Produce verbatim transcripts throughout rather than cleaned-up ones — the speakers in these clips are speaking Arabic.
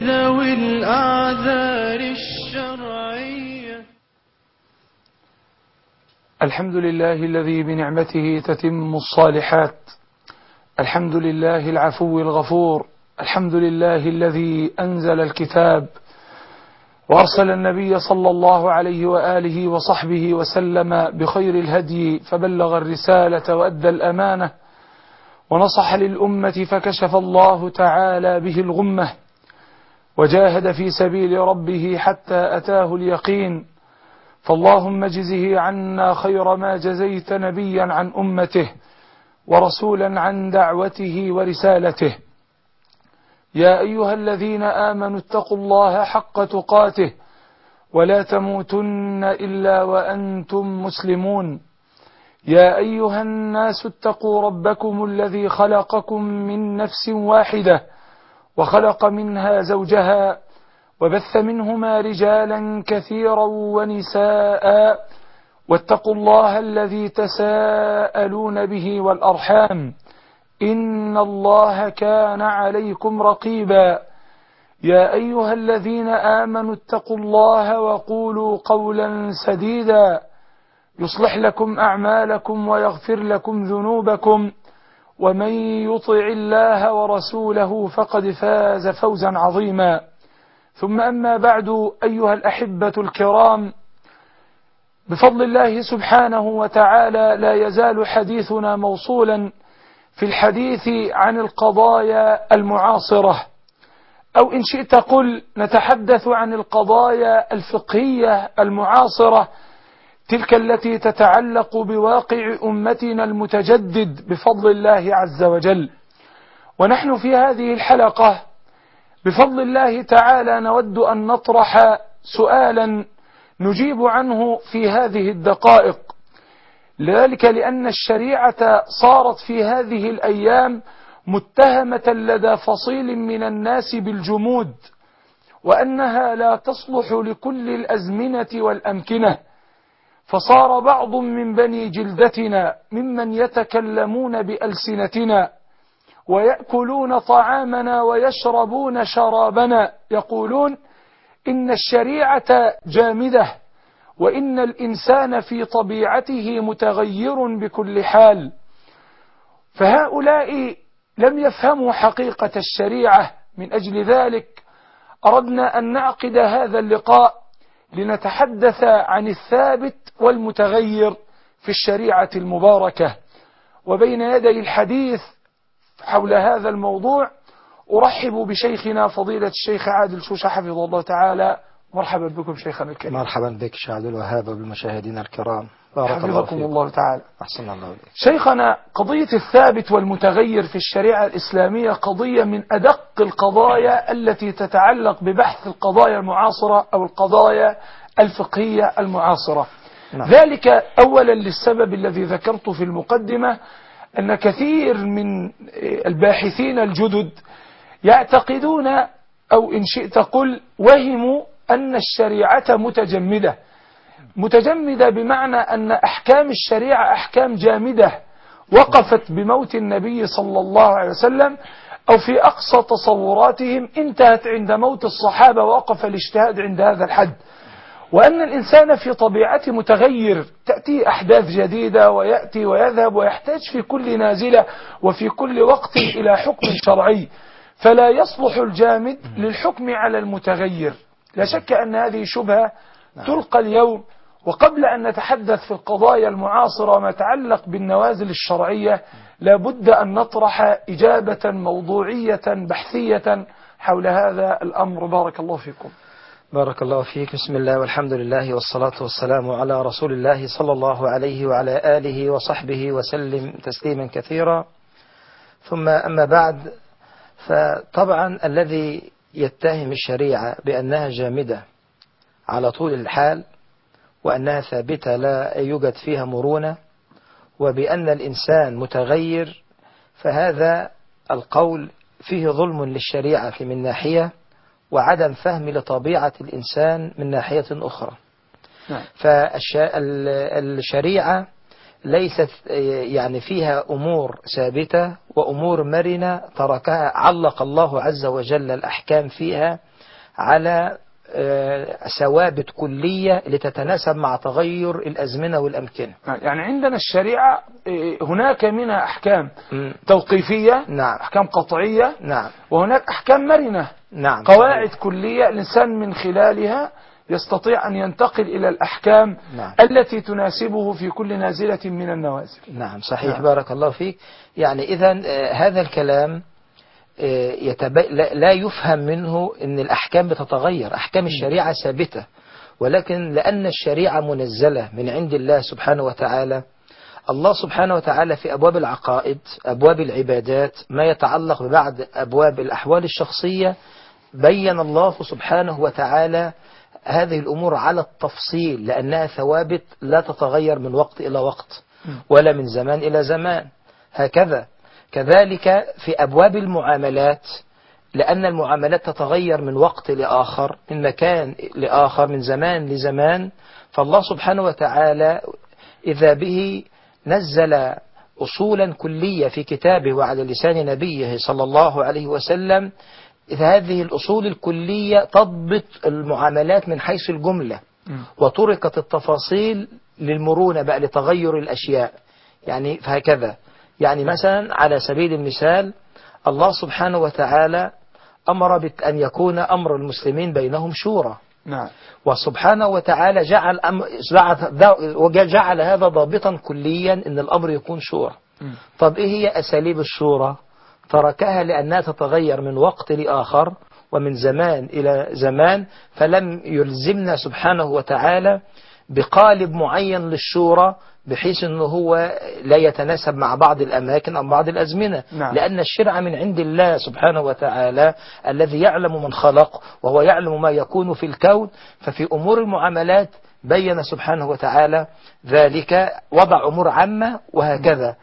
ذوي الأعذار الشرعية. الحمد لله الذي بنعمته تتم الصالحات، الحمد لله العفو الغفور، الحمد لله الذي أنزل الكتاب وأرسل النبي صلى الله عليه وآله وصحبه وسلم بخير الهدي فبلغ الرسالة وأدى الأمانة ونصح للأمة فكشف الله تعالى به الغمة وجاهد في سبيل ربه حتى أتاه اليقين. فاللهم اجزه عنا خير ما جزيت نبيا عن أمته ورسولا عن دعوته ورسالته. يا أيها الذين آمنوا اتقوا الله حق تقاته ولا تموتن إلا وأنتم مسلمون. يا أيها الناس اتقوا ربكم الذي خلقكم من نفس واحدة وخلق منها زوجها وبث منهما رجالا كثيرا ونساء واتقوا الله الذي تساءلون به والأرحام إن الله كان عليكم رقيبا. يا أيها الذين آمنوا اتقوا الله وقولوا قولا سديدا يصلح لكم أعمالكم ويغفر لكم ذنوبكم ومن يطع الله ورسوله فقد فاز فوزا عظيما. ثم أما بعد، أيها الأحبة الكرام، بفضل الله سبحانه وتعالى لا يزال حديثنا موصولا في الحديث عن القضايا المعاصرة، أو إن شئت قل نتحدث عن القضايا الفقهية المعاصرة، تلك التي تتعلق بواقع أمتنا المتجدد بفضل الله عز وجل. ونحن في هذه الحلقة بفضل الله تعالى نود أن نطرح سؤالا نجيب عنه في هذه الدقائق، ذلك لأن الشريعة صارت في هذه الأيام متهمة لدى فصيل من الناس بالجمود، وأنها لا تصلح لكل الأزمنة والأمكنة. فصار بعض من بني جلدتنا ممن يتكلمون بألسنتنا ويأكلون طعامنا ويشربون شرابنا يقولون إن الشريعة جامدة وإن الإنسان في طبيعته متغير بكل حال. فهؤلاء لم يفهموا حقيقة الشريعة. من أجل ذلك أردنا أن نعقد هذا اللقاء لنتحدث عن الثابت والمتغير في الشريعة المباركة. وبين يدي الحديث حول هذا الموضوع أرحب بشيخنا فضيلة الشيخ عادل شوشة حفظه الله تعالى. مرحبا بكم شيخنا الكريم. مرحبا بك شيخ عبد الوهاب وبالمشاهدين الكرام، بارك الله حفظكم الله تعالى. أحسن الله إليك. شيخنا، قضية الثابت والمتغير في الشريعة الإسلامية قضية من أدق القضايا التي تتعلق ببحث القضايا المعاصرة أو القضايا الفقهية المعاصرة. نعم. ذلك أولا للسبب الذي ذكرته في المقدمة، أن كثير من الباحثين الجدد يعتقدون أو إن شئت قل وهموا أن الشريعة متجمدة. متجمدة بمعنى أن أحكام الشريعة أحكام جامدة وقفت بموت النبي صلى الله عليه وسلم، أو في أقصى تصوراتهم انتهت عند موت الصحابة ووقف الاجتهاد عند هذا الحد. وأن الإنسان في طبيعته متغير، تأتي أحداث جديدة ويأتي ويذهب ويحتاج في كل نازلة وفي كل وقت إلى حكم شرعي، فلا يصلح الجامد للحكم على المتغير. لا شك أن هذه شبهة تلقى اليوم. وقبل أن نتحدث في القضايا المعاصرة ما يتعلق بالنوازل الشرعية، لابد أن نطرح إجابة موضوعية بحثية حول هذا الأمر. بارك الله فيكم. بارك الله فيك. بسم الله والحمد لله والصلاة والسلام على رسول الله صلى الله عليه وعلى آله وصحبه وسلم تسليما كثيرا. ثم أما بعد، فطبعا الذي يتهم الشريعة بأنها جامدة على طول الحال وأنها ثابتة لا يوجد فيها مرونة، وبأن الإنسان متغير، فهذا القول فيه ظلم للشريعة من ناحية، وعدم فهم لطبيعة الإنسان من ناحية أخرى. فالشريعة ليست يعني فيها أمور ثابتة وأمور مرنة تركها، علق الله عز وجل الأحكام فيها على ثوابت كلية لتتناسب مع تغير الأزمنة والأمكنة. يعني عندنا الشريعة هناك منها أحكام م. توقيفية، نعم. أحكام قطعية، نعم. وهناك أحكام مرنة، نعم. قواعد كلية الإنسان من خلالها يستطيع أن ينتقل إلى الأحكام نعم. التي تناسبه في كل نازلة من النوازل. نعم صحيح. نعم. بارك الله فيك. يعني إذا هذا الكلام يتب... لا يفهم منه أن الأحكام بتتغير، أحكام الشريعة ثابتة، ولكن لأن الشريعة منزلة من عند الله سبحانه وتعالى، الله سبحانه وتعالى في أبواب العقائد، أبواب العبادات، ما يتعلق ببعض أبواب الأحوال الشخصية، بين الله سبحانه وتعالى هذه الأمور على التفصيل، لأنها ثوابت لا تتغير من وقت إلى وقت ولا من زمان إلى زمان. هكذا كذلك في أبواب المعاملات، لأن المعاملات تتغير من وقت لآخر، من مكان لآخر، من زمان لزمان، فالله سبحانه وتعالى إذا به نزل أصولا كلية في كتابه وعلى لسان نبيه صلى الله عليه وسلم. إذا هذه الأصول الكلية تضبط المعاملات من حيث الجملة، وتركت التفاصيل للمرونة بقى لتغير الأشياء. يعني فهكذا، يعني مثلا على سبيل المثال الله سبحانه وتعالى أمر بأن يكون أمر المسلمين بينهم شورى. نعم. وسبحانه وتعالى جعل جعل هذا ضابطا كليا أن الأمر يكون شورى. طب إيه هي أساليب الشورى؟ تركها لأنها تتغير من وقت لآخر ومن زمان إلى زمان، فلم يلزمنا سبحانه وتعالى بقالب معين للشورى بحيث أنه هو لا يتناسب مع بعض الأماكن أو بعض الأزمنة. نعم. لأن الشرع من عند الله سبحانه وتعالى الذي يعلم من خلق وهو يعلم ما يكون في الكون. ففي أمور المعاملات بين سبحانه وتعالى ذلك، وضع أمور عامة، وهكذا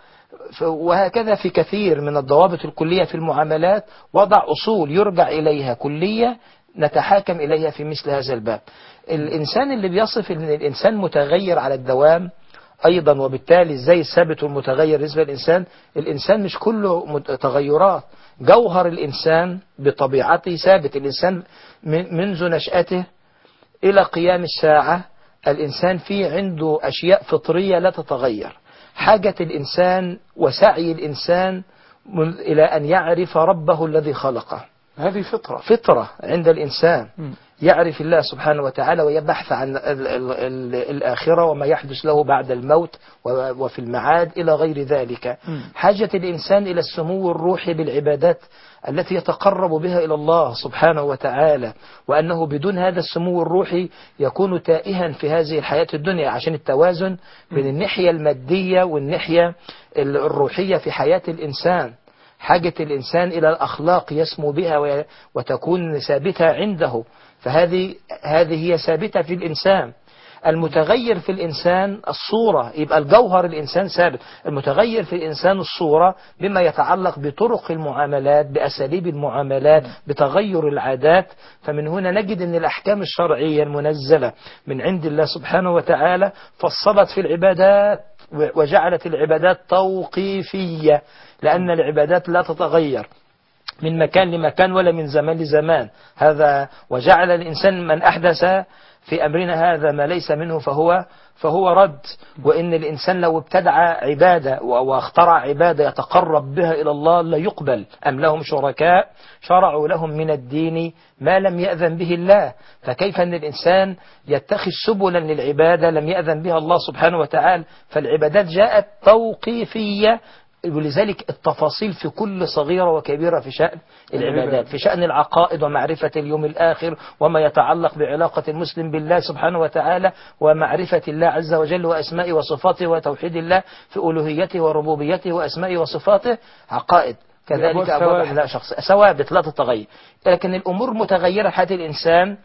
وهكذا في كثير من الضوابط الكلية في المعاملات وضع أصول يرجع إليها كلية نتحاكم إليها في مثل هذا الباب. الإنسان اللي بيصف أن الإنسان متغير على الدوام أيضا، وبالتالي زي الثابت والمتغير بالنسبة للإنسان، الإنسان مش كله تغيرات. جوهر الإنسان بطبيعته ثابت. الإنسان منذ نشأته إلى قيام الساعة الإنسان فيه عنده أشياء فطرية لا تتغير. حاجة الإنسان وسعي الإنسان إلى أن يعرف ربه الذي خلقه، هذه فطرة فطرة عند الإنسان. م. يعرف الله سبحانه وتعالى ويبحث عن ال ال ال الآخرة وما يحدث له بعد الموت وفي المعاد إلى غير ذلك. م. حاجة الإنسان إلى السمو الروحي بالعبادات التي يتقرب بها إلى الله سبحانه وتعالى، وأنه بدون هذا السمو الروحي يكون تائها في هذه الحياة الدنيا، عشان التوازن بين الناحية المادية والناحية الروحية في حياة الإنسان. حاجة الإنسان إلى الأخلاق يسمو بها وتكون ثابتة عنده، فهذه هذه هي ثابتة في الإنسان. المتغير في الإنسان الصورة، يبقى الجوهر الإنسان ثابت. المتغير في الإنسان الصورة بما يتعلق بطرق المعاملات، بأساليب المعاملات، بتغير العادات. فمن هنا نجد أن الأحكام الشرعية المنزلة من عند الله سبحانه وتعالى فصلت في العبادات وجعلت العبادات توقيفية، لأن العبادات لا تتغير من مكان لمكان ولا من زمان لزمان. هذا وجعل الإنسان من أحدث في أمرنا هذا ما ليس منه فهو فهو رد. وإن الإنسان لو ابتدع عبادة واخترع عبادة يتقرب بها إلى الله لا يقبل. أم لهم شركاء شرعوا لهم من الدين ما لم يأذن به الله. فكيف أن الإنسان يتخذ سبلا للعبادة لم يأذن بها الله سبحانه وتعالى؟ فالعبادات جاءت توقيفية، ولذلك التفاصيل في كل صغيرة وكبيرة في شأن العبادات، في شأن العقائد ومعرفة اليوم الآخر وما يتعلق بعلاقة المسلم بالله سبحانه وتعالى ومعرفة الله عز وجل وأسمائه وصفاته وتوحيد الله في ألوهيته وربوبيته وأسمائه وصفاته. عقائد كذلك أبواب لا شخص ثوابت لا تتغير، لكن الأمور متغيرة حياة الإنسان،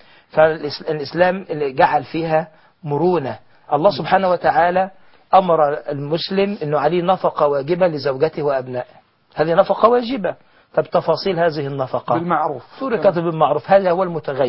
فالإسلام اللي جعل فيها مرونة. الله سبحانه وتعالى أمر المسلم أنه عليه نفقة واجبة لزوجته وأبنائه، هذه نفقة واجبة. طب تفاصيل هذه النفقة بالمعروف تركت بالمعروف، هذا هو المتغير.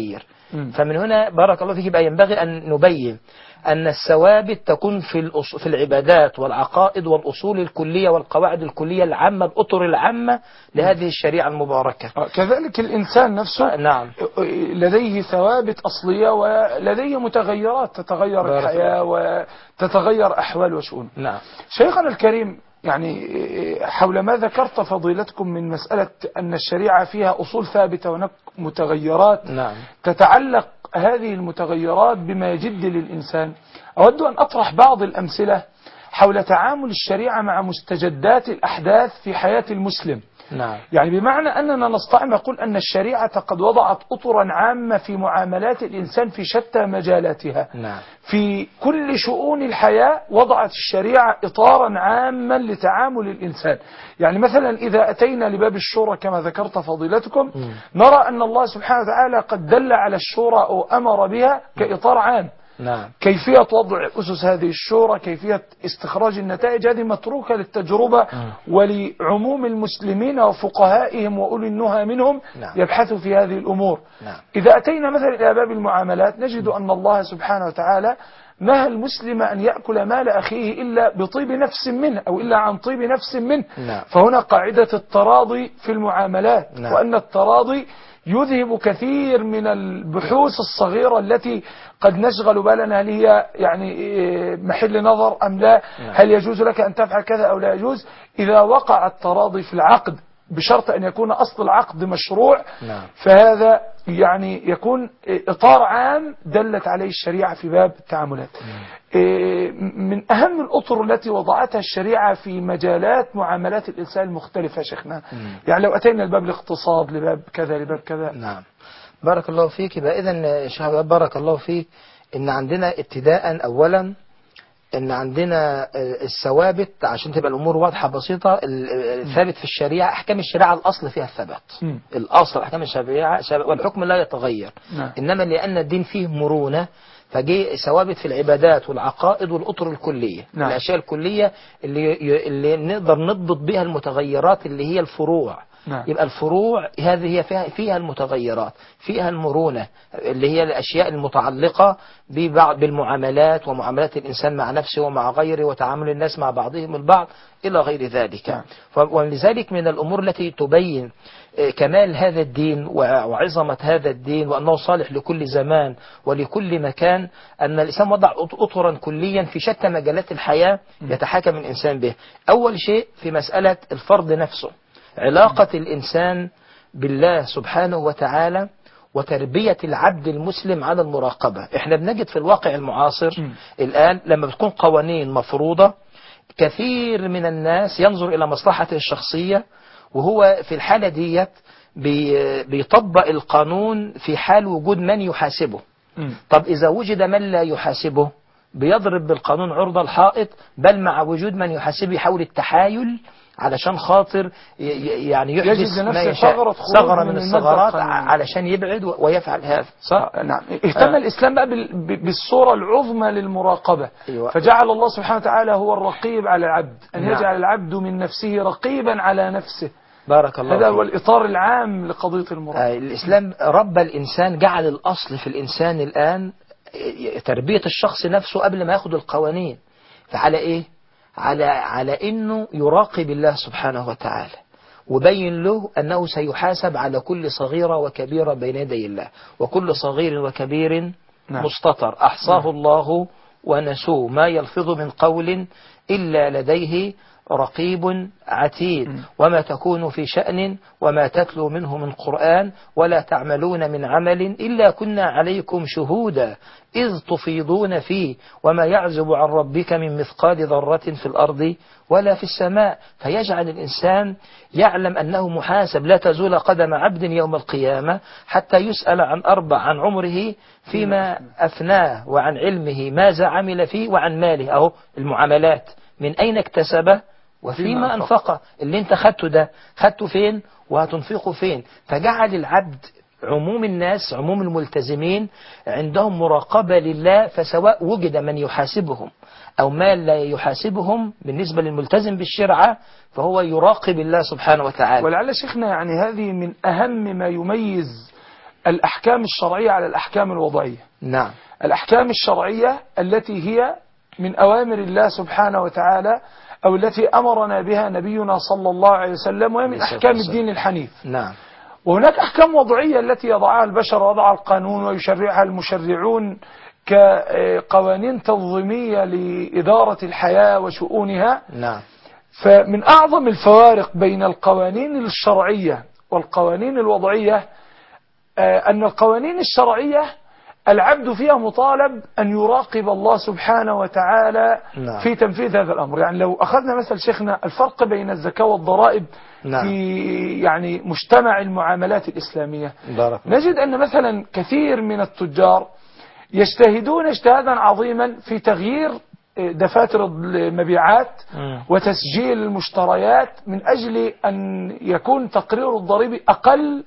مم. فمن هنا بارك الله فيك يبقى ينبغي أن نبين أن الثوابت تكون في الأص- في العبادات والعقائد والأصول الكلية والقواعد الكلية العامة الأطر العامة لهذه الشريعة المباركة. آه، كذلك الإنسان نفسه آه، نعم. لديه ثوابت أصلية ولديه متغيرات، تتغير بارك الحياة وتتغير أحوال وشؤون. نعم. شيخنا الكريم، يعني حول ما ذكرت فضيلتكم من مسألة أن الشريعة فيها أصول ثابتة وهناك متغيرات نعم. تتعلق هذه المتغيرات بما يجد للإنسان، أود أن أطرح بعض الأمثلة حول تعامل الشريعة مع مستجدات الأحداث في حياة المسلم. نعم. يعني بمعنى أننا نستطيع نقول أن الشريعة قد وضعت أطرا عامة في معاملات الإنسان في شتى مجالاتها. نعم. في كل شؤون الحياة وضعت الشريعة إطارا عاما لتعامل الإنسان. يعني مثلا إذا أتينا لباب الشورى كما ذكرت فضيلتكم، مم. نرى أن الله سبحانه وتعالى قد دل على الشورى أو أمر بها كإطار عام. نعم. كيفية وضع أسس هذه الشورى، كيفية استخراج النتائج، هذه متروكة للتجربة ولعموم المسلمين وفقهائهم وأولي النهى منهم. نعم. يبحثوا في هذه الأمور. نعم. إذا أتينا مثلا إلى باب المعاملات نجد أن الله سبحانه وتعالى نهى المسلم أن يأكل مال أخيه إلا بطيب نفس منه أو إلا عن طيب نفس منه. نعم. فهنا قاعدة التراضي في المعاملات. نعم. وأن التراضي يذهب كثير من البحوث الصغيرة التي قد نشغل بالنا هل هي يعني محل نظر أم لا، هل يجوز لك أن تفعل كذا أو لا يجوز. إذا وقع التراضي في العقد بشرط أن يكون أصل العقد مشروع، نعم. فهذا يعني يكون إطار عام دلت عليه الشريعة في باب التعاملات. من أهم الأطر التي وضعتها الشريعة في مجالات معاملات الإنسان المختلفة يا شيخنا، يعني لو أتينا لباب الاقتصاد، لباب كذا لباب كذا. نعم. بارك الله فيك. يبقى إذن شيخ بارك الله فيك إن عندنا ابتداء أولا إن عندنا الثوابت عشان تبقى الأمور واضحة بسيطة. الثابت في الشريعة أحكام الشريعة الأصل فيها الثبات. م. الأصل أحكام الشريعة والحكم لا يتغير. نعم. إنما لأن الدين فيه مرونة فجي ثوابت في العبادات والعقائد والأطر الكلية. نعم. الأشياء الكلية اللي, اللي نقدر نضبط بها المتغيرات اللي هي الفروع. نعم. يبقى الفروع هذه هي فيها, فيها المتغيرات، فيها المرونة اللي هي الأشياء المتعلقة ببعض بالمعاملات ومعاملات الإنسان مع نفسه ومع غيره وتعامل الناس مع بعضهم البعض إلى غير ذلك. نعم. ولذلك من الأمور التي تبين كمال هذا الدين وعظمة هذا الدين وأنه صالح لكل زمان ولكل مكان أن الإسلام وضع أطرا كليا في شتى مجالات الحياة يتحاكم الإنسان به. أول شيء في مسألة الفرد نفسه، علاقة الإنسان بالله سبحانه وتعالى وتربية العبد المسلم على المراقبة. احنا بنجد في الواقع المعاصر م. الآن لما بتكون قوانين مفروضة كثير من الناس ينظر إلى مصلحته الشخصية، وهو في الحالة ديت بي بيطبق القانون في حال وجود من يحاسبه. م. طب إذا وجد من لا يحاسبه بيضرب بالقانون عرض الحائط، بل مع وجود من يحاسبه يحاول التحايل علشان خاطر يعني يحدث ما يشاء ثغرة من الثغرات علشان يبعد ويفعل هذا. صح؟ نعم. اهتم آه. الإسلام بقى بالصورة العظمى للمراقبة. أيوة. فجعل الله سبحانه وتعالى هو الرقيب على العبد، أن نعم. يجعل العبد من نفسه رقيبا على نفسه. بارك الله هذا هو الإطار العام لقضية المراقبة. آه. الإسلام ربى الإنسان، جعل الأصل في الإنسان الآن تربية الشخص نفسه قبل ما ياخد القوانين. فعلى إيه؟ على على إنه يراقب الله سبحانه وتعالى وبين له أنه سيحاسب على كل صغيرة وكبيرة بين يدي الله، وكل صغير وكبير نعم. مستطر أحصاه نعم. الله ونسوه، ما يلفظ من قول إلا لديه رقيب عتيد. م. وما تكون في شأن وما تتلو منه من قرآن ولا تعملون من عمل إلا كنا عليكم شهودا إذ تفيضون فيه وما يعزب عن ربك من مثقال ذرة في الأرض ولا في السماء. فيجعل الإنسان يعلم أنه محاسب، لا تزول قدم عبد يوم القيامة حتى يسأل عن أربع: عن عمره فيما أفناه، وعن علمه ماذا عمل فيه، وعن ماله أهو المعاملات من أين اكتسبه وفيما أنفقه. اللي انت خدته ده خدته فين وهتنفقه فين. فجعل العبد عموم الناس عموم الملتزمين عندهم مراقبة لله، فسواء وجد من يحاسبهم أو ما لا يحاسبهم بالنسبة للملتزم بالشرعة فهو يراقب الله سبحانه وتعالى. ولعل شيخنا يعني هذه من أهم ما يميز الأحكام الشرعية على الأحكام الوضعية. نعم. الأحكام الشرعية التي هي من أوامر الله سبحانه وتعالى أو التي أمرنا بها نبينا صلى الله عليه وسلم، وهي من أحكام الدين الحنيف. نعم. وهناك أحكام وضعية التي يضعها البشر وضع القانون ويشرعها المشرعون كقوانين تنظيمية لإدارة الحياة وشؤونها. نعم. فمن أعظم الفوارق بين القوانين الشرعية والقوانين الوضعية أن القوانين الشرعية العبد فيها مطالب أن يراقب الله سبحانه وتعالى نعم. في تنفيذ هذا الأمر. يعني لو أخذنا مثل شيخنا الفرق بين الزكاة والضرائب نعم. في يعني مجتمع المعاملات الإسلامية، بارك. نجد أن مثلا كثير من التجار يجتهدون اجتهادا عظيما في تغيير دفاتر المبيعات وتسجيل المشتريات من أجل أن يكون تقرير الضريبي أقل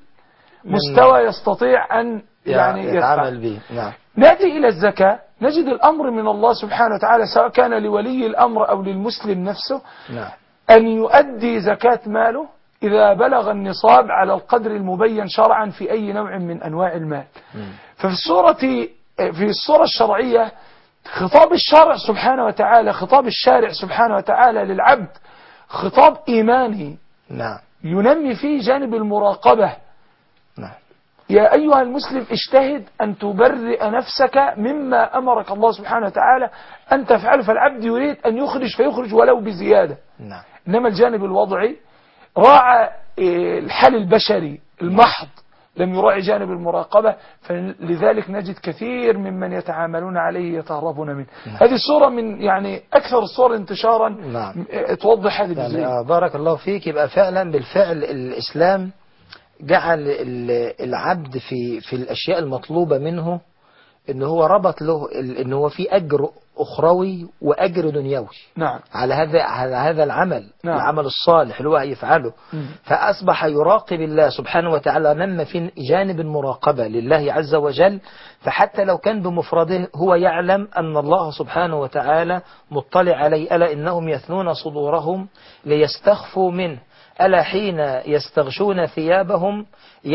مستوى يستطيع أن يعني يتعامل به. نعم. نأتي إلى الزكاة نجد الأمر من الله سبحانه وتعالى، سواء كان لولي الأمر أو للمسلم نفسه، نعم. أن يؤدي زكاة ماله إذا بلغ النصاب على القدر المبين شرعا في أي نوع من أنواع المال. ففي الصورة في الصورة الشرعية خطاب الشرع سبحانه وتعالى، خطاب الشارع سبحانه وتعالى للعبد خطاب إيماني. نعم. ينمي فيه جانب المراقبة. نعم. يا أيها المسلم اجتهد أن تبرئ نفسك مما أمرك الله سبحانه وتعالى أن تفعله. فالعبد يريد أن يخرج فيخرج ولو بزيادة. نعم. إنما الجانب الوضعي راعى الحال البشري المحض، لم يراعي جانب المراقبة، فلذلك نجد كثير ممن يتعاملون عليه يتهربون منه. نعم. هذه الصورة من يعني أكثر الصور انتشارا. نعم. توضح هذه يعني الجزئية. آه بارك الله فيك. يبقى فعلا بالفعل الإسلام جعل العبد في في الأشياء المطلوبة منه إن هو ربط له إن هو في أجر أخروي وأجر دنيوي. نعم. على هذا على هذا العمل. نعم. العمل الصالح اللي هو يفعله. م. فأصبح يراقب الله سبحانه وتعالى، نم في جانب المراقبة لله عز وجل. فحتى لو كان بمفرده هو يعلم أن الله سبحانه وتعالى مطلع عليه. ألا إنهم يثنون صدورهم ليستخفوا منه، ألا حين يستغشون ثيابهم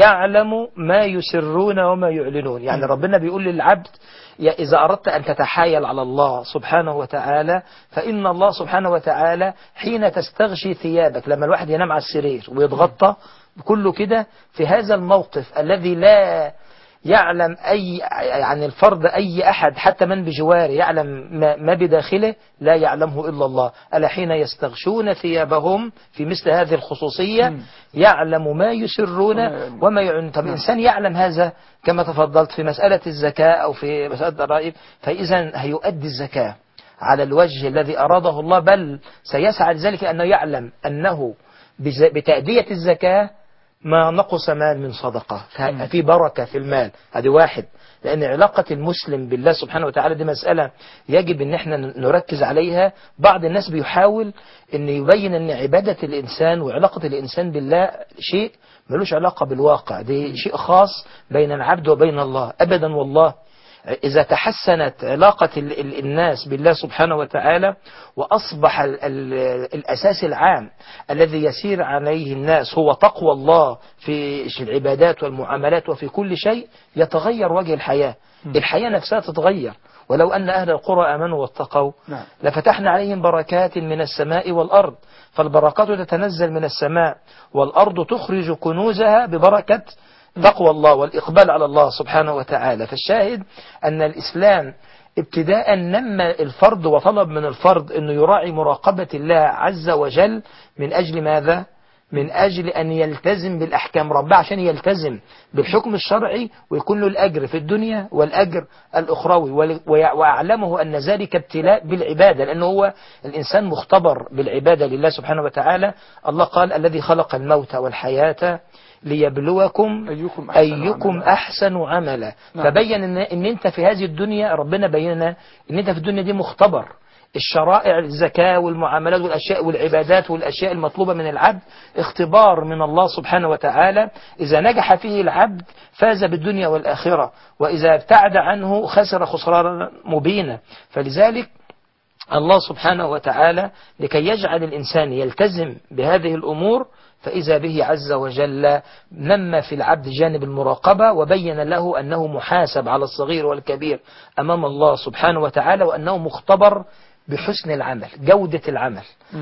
يعلم ما يسرون وما يعلنون. يعني ربنا بيقول للعبد إذا أردت أن تتحايل على الله سبحانه وتعالى فإن الله سبحانه وتعالى حين تستغشي ثيابك، لما الواحد ينام على السرير ويتغطى كله كده، في هذا الموقف الذي لا يعلم أي يعني الفرد أي أحد حتى من بجواره يعلم ما, ما بداخله، لا يعلمه إلا الله. ألا حين يستغشون ثيابهم في مثل هذه الخصوصية يعلم ما يسرون وما يعلنون. طب الإنسان يعلم هذا كما تفضلت في مسألة الزكاة أو في مسألة الضرائب، فإذا هيؤدي الزكاة على الوجه الذي أراده الله، بل سيسعى لذلك أنه يعلم أنه بتأدية الزكاة ما نقص مال من صدقة، في بركة في المال. هذه واحد. لأن علاقة المسلم بالله سبحانه وتعالى دي مسألة يجب أن احنا نركز عليها. بعض الناس بيحاول أن يبين أن عبادة الإنسان وعلاقة الإنسان بالله شيء ملوش علاقة بالواقع، دي شيء خاص بين العبد وبين الله. أبدا والله. إذا تحسنت علاقة الناس بالله سبحانه وتعالى وأصبح ال ال الأساس العام الذي يسير عليه الناس هو تقوى الله في العبادات والمعاملات وفي كل شيء، يتغير وجه الحياة. الحياة نفسها تتغير. ولو أن أهل القرى آمنوا واتقوا لفتحنا عليهم بركات من السماء والأرض. فالبركات تتنزل من السماء، والأرض تخرج كنوزها ببركة تقوى الله والإقبال على الله سبحانه وتعالى. فالشاهد أن الإسلام ابتداء نمى الفرد وطلب من الفرد أنه يراعي مراقبة الله عز وجل. من أجل ماذا؟ من أجل أن يلتزم بالأحكام ربه، عشان يلتزم بالحكم الشرعي ويكون له الأجر في الدنيا والأجر الأخروي. وأعلمه أن ذلك ابتلاء بالعبادة، لأنه هو الإنسان مختبر بالعبادة لله سبحانه وتعالى. الله قال الذي خلق الموت والحياة ليبلوكم أيكم أحسن, أيكم أحسن عملا. نعم. فبين إن, إن أنت في هذه الدنيا، ربنا بينا إن أنت في الدنيا دي مختبر. الشرائع الزكاة والمعاملات والأشياء والعبادات والأشياء المطلوبة من العبد اختبار من الله سبحانه وتعالى. إذا نجح فيه العبد فاز بالدنيا والآخرة، وإذا ابتعد عنه خسر خسرانا مبينا. فلذلك الله سبحانه وتعالى لكي يجعل الإنسان يلتزم بهذه الأمور فإذا به عز وجل نمى في العبد جانب المراقبة، وبين له أنه محاسب على الصغير والكبير أمام الله سبحانه وتعالى، وأنه مختبر بحسن العمل، جودة العمل،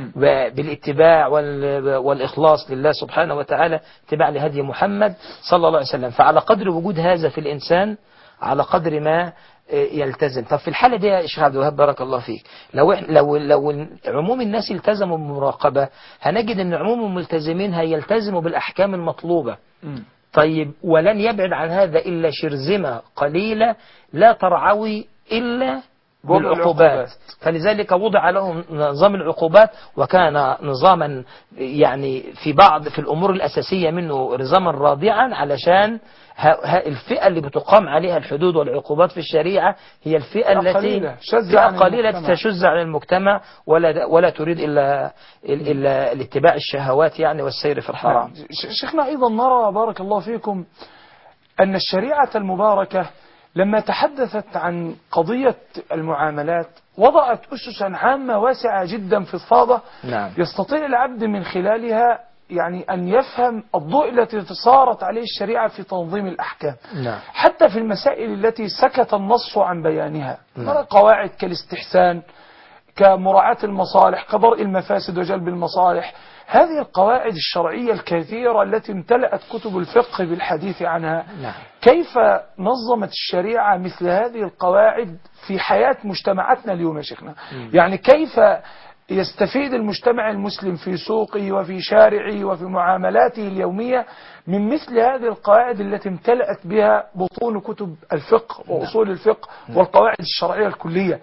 بالاتباع والإخلاص لله سبحانه وتعالى، اتباع لهدي محمد صلى الله عليه وسلم. فعلى قدر وجود هذا في الإنسان على قدر ما يلتزم. طب في الحالة دي يا شيخ عبد الوهاب بارك الله فيك، لو لو لو عموم الناس التزموا بالمراقبة، هنجد ان عموم الملتزمين هيلتزموا بالأحكام المطلوبة. طيب ولن يبعد عن هذا إلا شرذمة قليلة لا ترعوي إلا بالعقوبات. فلذلك وضع لهم نظام العقوبات، وكان نظاما يعني في بعض في الأمور الأساسية منه نظاما رادعا، علشان الفئة اللي بتقام عليها الحدود والعقوبات في الشريعة هي الفئة التي فئة قليلة تشذ عن المجتمع ولا ولا تريد إلا إلا الاتباع الشهوات يعني والسير في الحرام. شيخنا أيضا نرى بارك الله فيكم أن الشريعة المباركة لما تحدثت عن قضية المعاملات وضعت أسسا عامة واسعة جدا فضفاضة، نعم. يستطيع العبد من خلالها يعني أن يفهم الضوء التي صارت عليه الشريعة في تنظيم الأحكام، نعم. حتى في المسائل التي سكت النص عن بيانها. نعم. نرى قواعد كالاستحسان، كمراعاة المصالح، كضرء المفاسد وجلب المصالح. هذه القواعد الشرعية الكثيرة التي امتلأت كتب الفقه بالحديث عنها، نعم. كيف نظمت الشريعة مثل هذه القواعد في حياة مجتمعاتنا اليوم يا شيخنا؟ مم. يعني كيف يستفيد المجتمع المسلم في سوقه وفي شارعه وفي معاملاته اليومية من مثل هذه القواعد التي امتلأت بها بطون كتب الفقه وأصول الفقه والقواعد الشرعية الكلية؟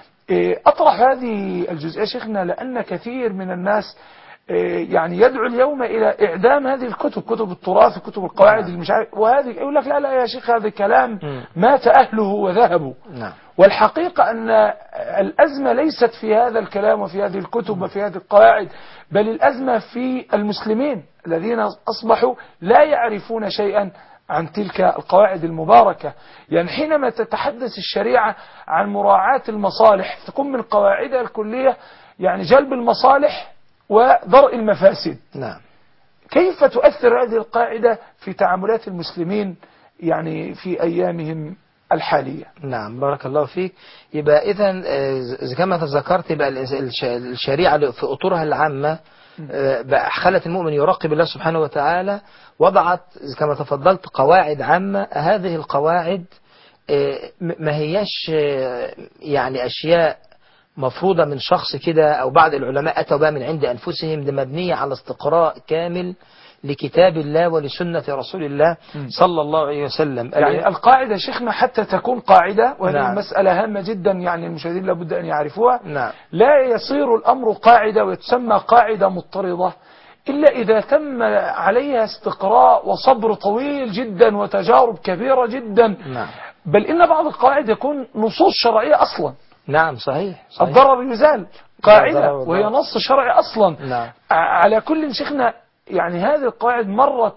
أطرح هذه الجزئية شيخنا لأن كثير من الناس يعني يدعو اليوم إلى إعدام هذه الكتب، كتب التراث وكتب القواعد المشاعر، وهذه يقول لك لا لا يا شيخ هذا كلام مات أهله وذهبوا. نعم. والحقيقة أن الأزمة ليست في هذا الكلام وفي هذه الكتب وفي هذه القواعد، بل الأزمة في المسلمين الذين أصبحوا لا يعرفون شيئا عن تلك القواعد المباركة. يعني حينما تتحدث الشريعة عن مراعاة المصالح تكون من قواعدها الكلية يعني جلب المصالح ودرء المفاسد. نعم. كيف تؤثر هذه القاعدة في تعاملات المسلمين يعني في أيامهم الحالية؟ نعم بارك الله فيك. يبقى إذن كما تذكرت يبقى الشريعة في أطورها العامة خلت المؤمن يراقب الله سبحانه وتعالى، وضعت كما تفضلت قواعد عامة. هذه القواعد ما هيش يعني أشياء مفروضة من شخص كده أو بعض العلماء أتوا بها من عند أنفسهم، دي مبنية على استقراء كامل لكتاب الله ولسنة رسول الله صلى الله عليه وسلم. يعني القاعدة شيخنا حتى تكون قاعدة، وهذه نعم. مسألة هامة جدا يعني المشاهدين لابد أن يعرفوها. نعم. لا يصير الأمر قاعدة ويتسمى قاعدة مضطردة إلا إذا تم عليها استقراء وصبر طويل جدا وتجارب كبيرة جدا. نعم. بل إن بعض القواعد يكون نصوص شرعية أصلا. نعم صحيح, صحيح. الضرر يزال قاعدة وهي نص شرعي أصلا. نعم. على كل شيخنا يعني هذه القواعد مرت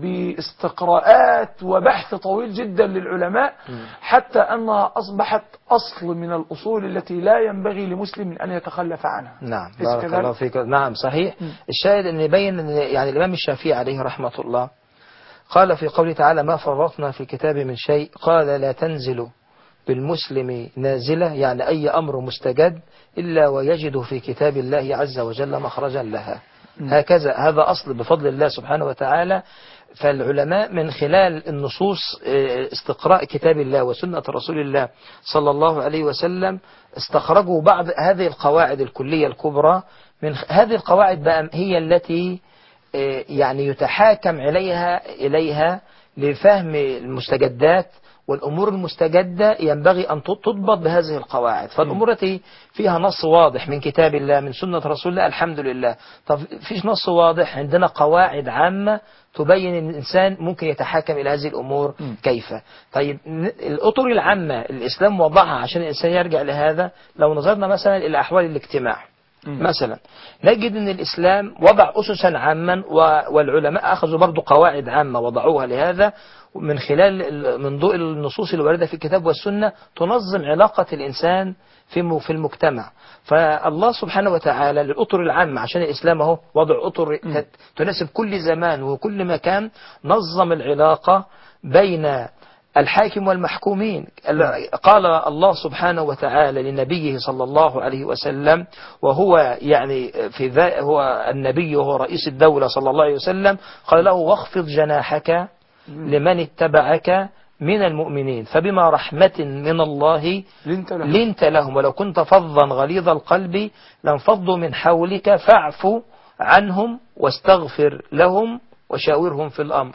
باستقراءات وبحث طويل جدا للعلماء حتى أنها أصبحت أصل من الأصول التي لا ينبغي لمسلم أن يتخلف عنها. نعم بارك الله فيك. نعم صحيح. م. الشاهد أن يبين أن يعني الإمام الشافعي عليه رحمة الله قال في قوله تعالى ما فرطنا في الكتاب من شيء، قال لا تنزل بالمسلم نازلة، يعني أي أمر مستجد إلا ويجد في كتاب الله عز وجل مخرجا لها. هكذا هذا أصل بفضل الله سبحانه وتعالى. فالعلماء من خلال النصوص استقراء كتاب الله وسنة رسول الله صلى الله عليه وسلم استخرجوا بعض هذه القواعد الكلية الكبرى. من هذه القواعد بقى هي التي يعني يتحاكم إليها إليها لفهم المستجدات والأمور المستجدة ينبغي أن تضبط بهذه القواعد. فالأمور التي فيها نص واضح من كتاب الله من سنة رسول الله الحمد لله. طب فيش نص واضح، عندنا قواعد عامة تبين أن الإنسان ممكن يتحاكم إلى هذه الأمور م. كيف. طيب الأطر العامة الإسلام وضعها عشان الإنسان يرجع لهذا. لو نظرنا مثلا إلى أحوال الاجتماع م. مثلا نجد أن الإسلام وضع أسسا عاما والعلماء أخذوا برضو قواعد عامة وضعوها لهذا، من خلال من ضوء النصوص الواردة في الكتاب والسنة تنظم علاقة الإنسان في في المجتمع. فالله سبحانه وتعالى للأطر العامة، عشان الإسلام اهو وضع أطر تناسب كل زمان وكل مكان، نظم العلاقة بين الحاكم والمحكومين. قال الله سبحانه وتعالى لنبيه صلى الله عليه وسلم، وهو يعني في ذا هو النبي وهو رئيس الدولة صلى الله عليه وسلم، قال له واخفض جناحك لمن اتبعك من المؤمنين فبما رحمة من الله لنت لهم, لنت لهم ولو كنت فظا غليظ القلب لانفضوا من حولك فاعف عنهم واستغفر لهم وشاورهم في الأمر.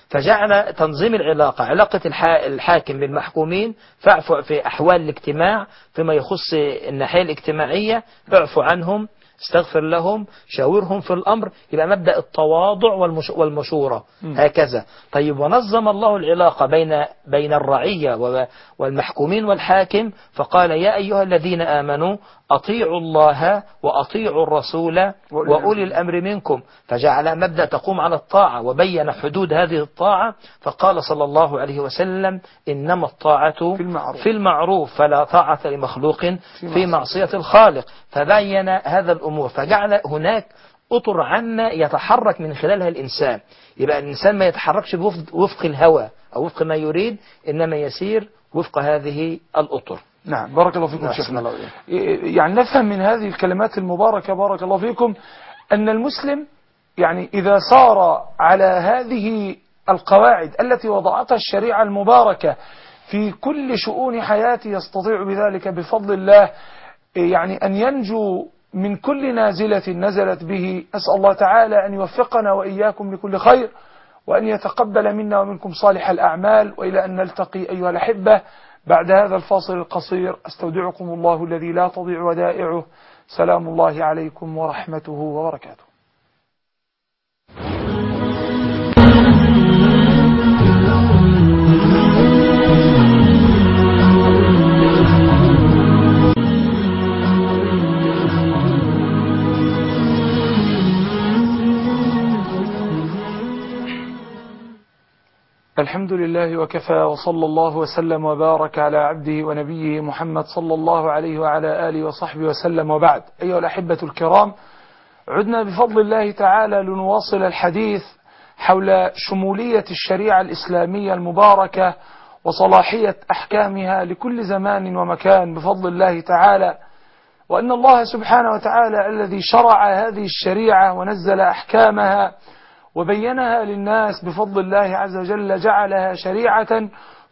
فجعل تنظيم العلاقة علاقة الحاكم بالمحكومين، فاعفوا في أحوال الاجتماع فيما يخص الناحية الاجتماعية، اعفوا عنهم، استغفر لهم، شاورهم في الأمر. يبقى مبدأ التواضع والمشورة هكذا. طيب ونظم الله العلاقة بين بين الرعية والمحكومين والحاكم، فقال يا أيها الذين آمنوا أطيعوا الله وأطيعوا الرسول وأولي الأمر منكم، فجعل مبدأ تقوم على الطاعة وبين حدود هذه الطاعة. فقال صلى الله عليه وسلم إنما الطاعة في المعروف, في المعروف فلا طاعة لمخلوق في معصية الخالق. فبين هذا الأمور، فجعل هناك أطر عامة يتحرك من خلالها الإنسان. يبقى الإنسان ما يتحركش وفق الهوى أو وفق ما يريد، إنما يسير وفق هذه الأطر. نعم بارك الله فيكم شيخنا. يعني نفهم من هذه الكلمات المباركة بارك الله فيكم أن المسلم يعني إذا سار على هذه القواعد التي وضعتها الشريعة المباركة في كل شؤون حياته يستطيع بذلك بفضل الله يعني أن ينجو من كل نازلة نزلت به. أسأل الله تعالى أن يوفقنا وإياكم لكل خير، وأن يتقبل منا ومنكم صالح الأعمال. وإلى أن نلتقي أيها الأحبة بعد هذا الفاصل القصير، أستودعكم الله الذي لا تضيع ودائعه. سلام الله عليكم ورحمته وبركاته. الحمد لله وكفى، وصلى الله وسلم وبارك على عبده ونبيه محمد صلى الله عليه وعلى آله وصحبه وسلم، وبعد. أيها الأحبة الكرام، عدنا بفضل الله تعالى لنواصل الحديث حول شمولية الشريعة الإسلامية المباركة وصلاحية أحكامها لكل زمان ومكان بفضل الله تعالى، وأن الله سبحانه وتعالى الذي شرع هذه الشريعة ونزل أحكامها وبينها للناس بفضل الله عز وجل جعلها شريعة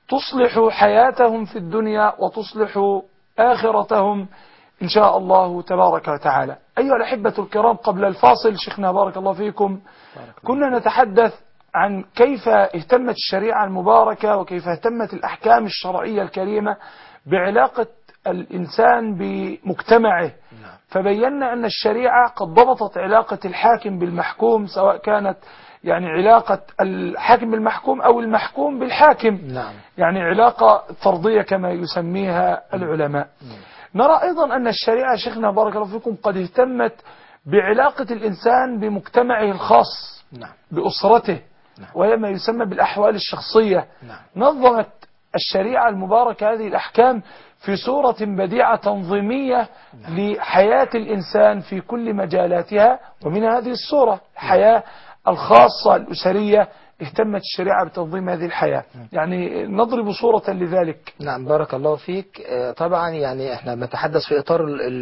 تصلح حياتهم في الدنيا وتصلح آخرتهم إن شاء الله تبارك وتعالى. أيها الأحبة الكرام، قبل الفاصل شيخنا بارك الله فيكم كنا نتحدث عن كيف اهتمت الشريعة المباركة وكيف اهتمت الأحكام الشرعية الكريمة بعلاقة الإنسان بمجتمعه. فبينا أن الشريعة قد ضبطت علاقة الحاكم بالمحكوم، سواء كانت يعني علاقة الحاكم بالمحكوم أو المحكوم بالحاكم، نعم. يعني علاقة فرضية كما يسميها العلماء. نعم. نرى أيضا أن الشريعة شيخنا بارك الله فيكم قد اهتمت بعلاقة الإنسان بمجتمعه الخاص، نعم. بأسرته، نعم. وهي ما يسمى بالأحوال الشخصية. نعم. نظمت الشريعة المباركة هذه الأحكام في صورة بديعة تنظيمية نعم. لحياة الإنسان في كل مجالاتها، ومن هذه الصورة الحياة الخاصة الأسرية اهتمت الشريعة بتنظيم هذه الحياة. يعني نضرب صورة لذلك. نعم بارك الله فيك. طبعا يعني احنا بنتحدث في إطار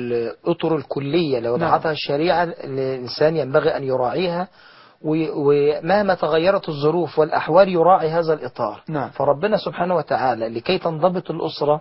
الأطر الكلية لو وضعتها الشريعة الإنسان ينبغي أن يراعيها، ومهما تغيرت الظروف والأحوال يراعي هذا الإطار. نعم. فربنا سبحانه وتعالى لكي تنضبط الأسرة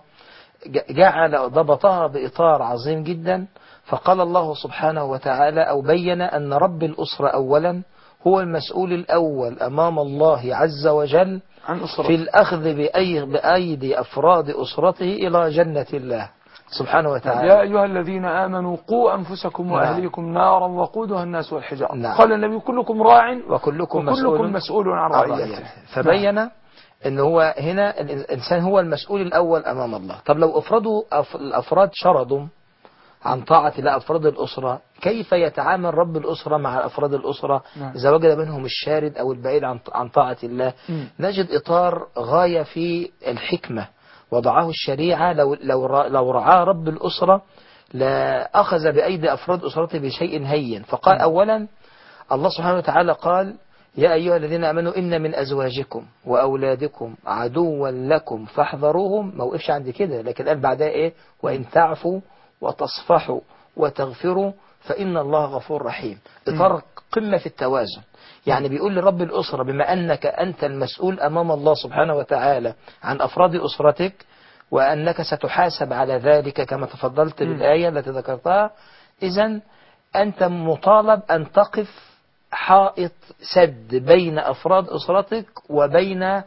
جعل ضبطها بإطار عظيم جدا. فقال الله سبحانه وتعالى أو بين أن رب الأسرة أولا هو المسؤول الأول أمام الله عز وجل عن أسرته في الأخذ بأي بأيدي أفراد أسرته إلى جنة الله سبحانه وتعالى. يا أيها الذين آمنوا قوا أنفسكم وأهليكم نعم. نارا وقودها الناس والحجارة. نعم. قال النبي كلكم راع وكلكم, وكلكم مسؤول, مسؤول عن رعيته. فبين نعم. أن هو هنا الإنسان هو المسؤول الأول أمام الله. طب لو أفرادوا الأفراد شردوا عن طاعة لأفراد الأسرة، كيف يتعامل رب الأسرة مع أفراد الأسرة نعم. إذا وجد منهم الشارد أو البعيد عن عن طاعة الله؟ م. نجد إطار غاية في الحكمة وضعه الشريعة. لو لو را- لو رعاه رب الأسرة لأخذ بأيدي أفراد أسرته بشيء هين. فقال م. أولا الله سبحانه وتعالى قال: يا أيها الذين آمنوا إن من أزواجكم وأولادكم عدوا لكم فاحذروهم. ما وقفش عند كده، لكن قال بعدها إيه؟ وإن تعفوا وتصفحوا وتغفروا فإن الله غفور رحيم. إطار قمة في التوازن. يعني بيقول لرب الأسرة: بما أنك أنت المسؤول أمام الله سبحانه وتعالى عن أفراد أسرتك، وأنك ستحاسب على ذلك كما تفضلت م. بالآية التي ذكرتها، إذن أنت مطالب أن تقف حائط سد بين أفراد أسرتك وبين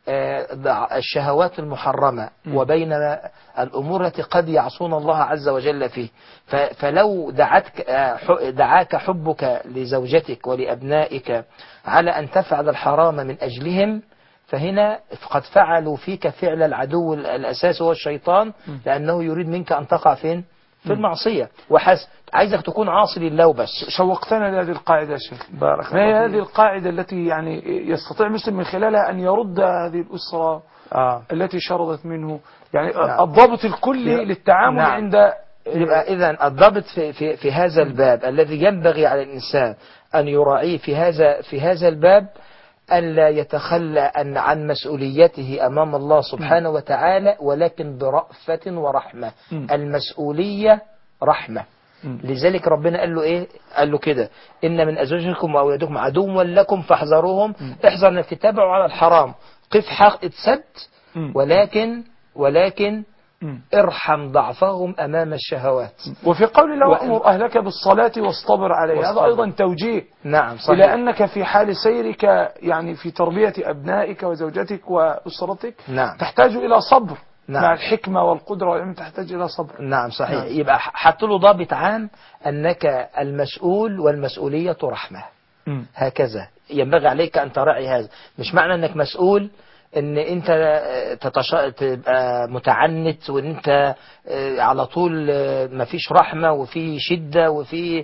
آه، الشهوات المحرمة م. وبين الأمور التي قد يعصون الله عز وجل فيه. ف- فلو دعتك آه، ح- دعاك حبك لزوجتك ولأبنائك على أن تفعل الحرام من أجلهم، فهنا قد فعلوا فيك فعل العدو الأساسي هو الشيطان، لأنه يريد منك أن تقع فين؟ في المعصية وحسب. عايزك تكون عاصي لله وبس. شوقتنا لهذه القاعدة يا شيخ. بارك ما هي الله هذه فيك. القاعدة التي يعني يستطيع المسلم من خلالها أن يرد هذه الأسرة آه. التي شردت منه، يعني نعم. الضابط الكلي يبقى- للتعامل نعم. عند يبقى إذن الضابط في, في, في هذا الباب الذي ينبغي على الإنسان أن يراعيه في هذا في هذا الباب، ألا يتخلى أن عن مسؤوليته أمام الله سبحانه وتعالى، ولكن برأفة ورحمة. م. المسؤولية رحمة. م. لذلك ربنا قال له إيه؟ قال له كده: إن من أزواجكم وأولادكم عدوا لكم فاحذروهم. احذر أنك تتابعوا على الحرام، قف حق اتسد، م. ولكن ولكن م. ارحم ضعفهم أمام الشهوات. وفي قول الله: وأن- وأمر أهلك بالصلاة واصطبر عليها، هذا واصطبر. أيضا توجيه نعم إلى صحيح. أنك في حال سيرك يعني في تربية أبنائك وزوجتك وأسرتك نعم. تحتاج إلى صبر. نعم. مع الحكمة والقدرة والعلم تحتاج إلى صبر. نعم صحيح. نعم. يبقى حط له ضابط عام أنك المسؤول والمسؤولية رحمة. م. هكذا ينبغي عليك أن تراعي هذا. مش معنى أنك مسؤول ان انت تتش... تبقى متعنت، وان انت على طول ما فيش رحمة وفي شدة وفي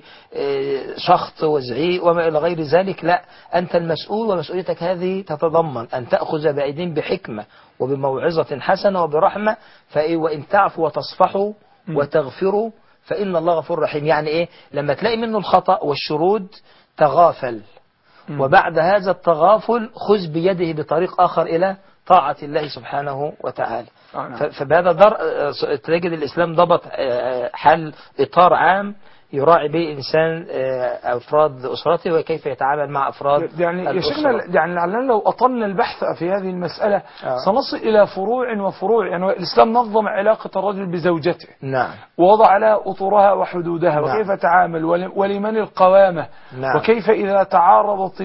شخط وزعيق وما الى غير ذلك. لا، انت المسؤول، ومسؤوليتك هذه تتضمن ان تأخذ بأيدين بحكمة وبموعظة حسنة وبرحمة. فإيه؟ وإن تعفوا وتصفحوا وتغفروا فإن الله غفور رحيم. يعني ايه؟ لما تلاقي منه الخطأ والشرود تغافل، وبعد هذا التغافل خذ بيده بطريق آخر إلى طاعة الله سبحانه وتعالى. فبهذا در... تجد الإسلام ضبط حل إطار عام يراعي به إنسان أفراد أسرته وكيف يتعامل مع أفراد يعني يا شيخنا، يعني لعلنا لو أطلنا البحث في هذه المسألة آه. سنصل إلى فروع وفروع. يعني الإسلام نظم علاقة الرجل بزوجته، نعم، ووضع لها أطورها وحدودها، نعم. وكيف تعامل ولمن القوامة، نعم. وكيف إذا تعارضت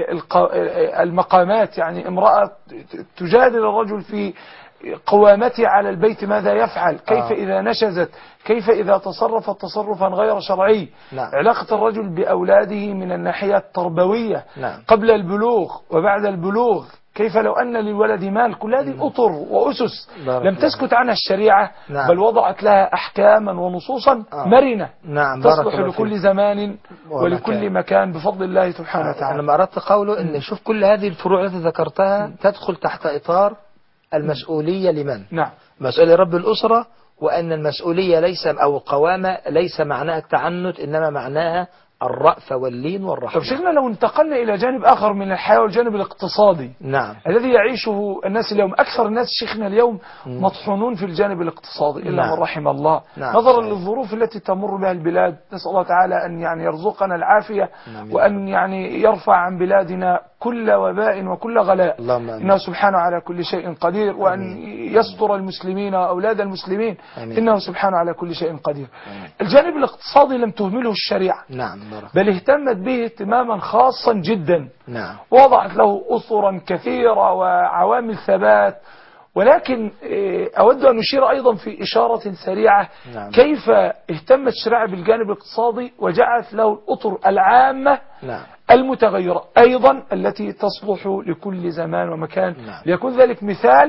المقامات، يعني امرأة تجادل الرجل في قوامته على البيت ماذا يفعل، كيف آه. إذا نشزت، كيف إذا تصرفت تصرفا غير شرعي. نعم. علاقة الرجل بأولاده من الناحية التربوية، نعم. قبل البلوغ وبعد البلوغ، كيف لو أن للولد مال. كل هذه أطر وأسس لم تسكت عنها الشريعة، نعم. بل وضعت لها أحكاما ونصوصا آه. مرنة، نعم. تصلح لكل زمان ولكل ومكان. مكان بفضل الله سبحانه وتعالى. أنا ما أردت قوله أن شوف كل هذه الفروع التي ذكرتها تدخل تحت إطار المسؤولية لمن؟ نعم. مسؤولية رب الأسرة، وأن المسؤولية ليس أو القوامة ليس معناها التعنت، إنما معناها الرأفة واللين والرحمة. طب شيخنا، لو انتقلنا إلى جانب آخر من الحياة والجانب الاقتصادي، نعم، الذي يعيشه الناس اليوم، أكثر الناس شيخنا اليوم مم. مطحونون في الجانب الاقتصادي إلا نعم. من رحم الله، نعم. نظرا صحيح. للظروف التي تمر بها البلاد. نسأل الله تعالى أن يعني يرزقنا العافية، نعم. وأن يعني يرفع عن بلادنا كل وباء وكل غلاء، اللهم آمين. إنه سبحانه على كل شيء قدير، وأن آمين. يستر المسلمين وأولاد المسلمين، آمين. إنه سبحانه على كل شيء قدير. آمين. الجانب الاقتصادي لم تهمله الشريعة، نعم. بارك. بل اهتمت به اهتماما خاصا جدا، نعم. وضعت له أسرا كثيرة وعوامل ثبات. ولكن أود أن أشير أيضا في إشارة سريعة نعم. كيف اهتمت الشريعة بالجانب الاقتصادي وجعلت له الأطر العامة نعم. المتغيرة أيضا التي تصلح لكل زمان ومكان، نعم. ليكون ذلك مثال